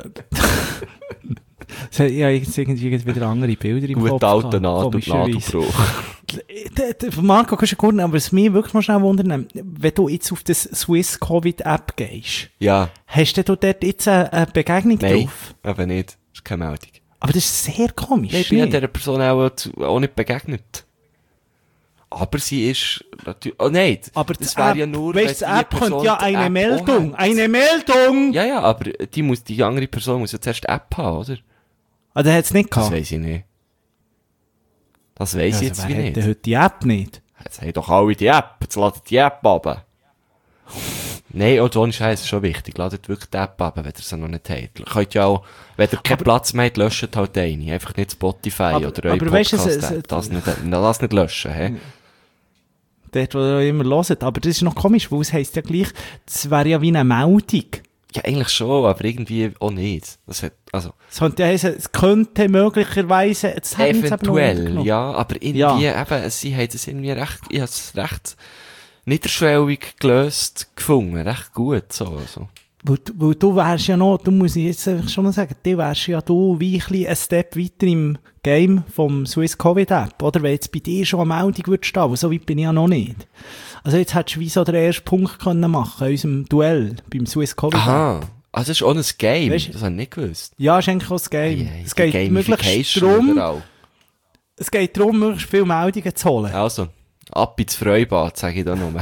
Ja, jetzt irgendwie wieder andere Bilder im Kopf. Gut alter Nadelbruch. Marco, kannst du kurz, aber es mich wirklich noch schnell wundern, wenn du jetzt auf das Swiss Covid App gehst, Ja. hast du dort jetzt eine Begegnung drauf? Nein, aber nicht. Das ist keine Meldung. Aber das ist sehr komisch. Ich bin ja dieser Person auch nicht begegnet. Aber sie ist natürlich, oh nein, aber das wäre ja nur, weißt, wenn die App kommt ja eine Meldung. Eine Meldung! Ja, aber die andere Person muss ja zuerst die App haben, oder? Ah, der hat es nicht gehabt? Das weiss ich nicht. Das weiss ich jetzt wie nicht. Wer hat heute die App nicht? Jetzt haben doch alle die App. Jetzt ladet die App runter. Nein, auch ohne Scheiß ist schon wichtig. Ladet wirklich die App runter, wenn ihr sie noch nicht habt. Ihr könnt ja auch, wenn ihr keinen Platz mehr habt, löscht halt eine. Einfach nicht Spotify oder eure Podcast-App. Das nicht löschen, hä? Dort, wo ihr immer hört. Aber das ist noch komisch, weil es heisst ja gleich, das wäre ja wie eine Meldung. Ja, eigentlich schon, aber irgendwie auch nicht. Das hat, also. Es könnte möglicherweise, eventuell, ja, aber irgendwie, eben, sie haben es irgendwie recht niederschwellig gelöst gefunden. Recht gut, so. Weil du wärst ja noch, du musst jetzt einfach schon mal sagen, du wärst ja wie ein bisschen ein Step weiter im Game vom Swiss Covid App, oder? Wenn jetzt bei dir schon eine Meldung würde stehen, aber so weit bin ich ja noch nicht. Also jetzt hättest du wie so den ersten Punkt können machen in unserem Duell beim Swiss Covid App. Aha. Also das ist auch ein Game, weißt, das habe ich nicht gewusst. Ja, ist eigentlich auch ein Game. Hey, es geht möglichst darum, möglichst viele Meldungen zu holen. Also, ab ins Freibad, sage ich da nur.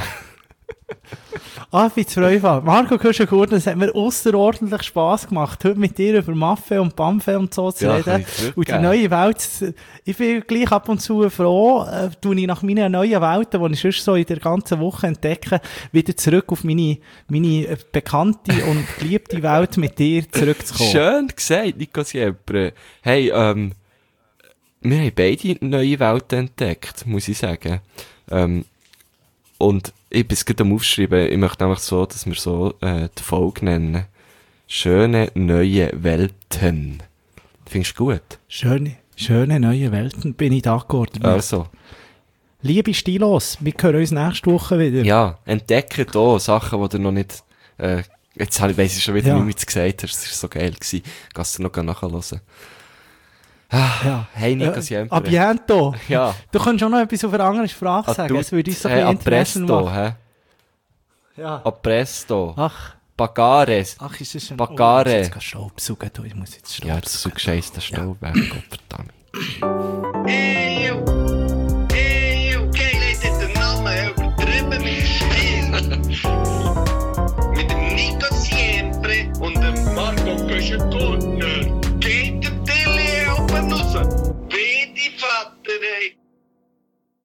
Ab ins Freibad. Marco Kuschenkurten, es hat mir ausserordentlich Spass gemacht, heute mit dir über Maffe und Bamfe und so zu reden. Und die neue Welt, ich bin gleich ab und zu froh, tue ich nach meinen neuen Welten, die ich sonst so in der ganzen Woche entdecke, wieder zurück auf meine bekannte und geliebte Welt mit dir zurückzukommen. Schön gesagt, Nico Siempre. Hey, wir haben beide neue Welten entdeckt, muss ich sagen. Und ich bin es gerade am Aufschreiben, ich möchte nämlich so, dass wir so die Folge nennen. Schöne neue Welten. Findest du gut? Schöne neue Welten, bin ich d'accord. Also. Liebe Stilos, wir hören uns nächste Woche wieder. Ja, entdecken hier Sachen, die du noch nicht, jetzt weiss ich schon wieder, wie du es gesagt hast, das war so geil gewesen. Kannst du noch nachhören. Ja. Hey, Nico Siempre. Abiento. Ja. Du kannst schon noch etwas auf eine andere Sprache sagen. Es würde uns so ein Interesse machen. Hä? Ja. Apresto. Ach. Bagares. Ach, ist das schon... Bagare. Jetzt kannst du Staub saugen. Ich muss jetzt Staub saugen. Ja, das ist so gescheiss, der Staub weg. Gottverdammt.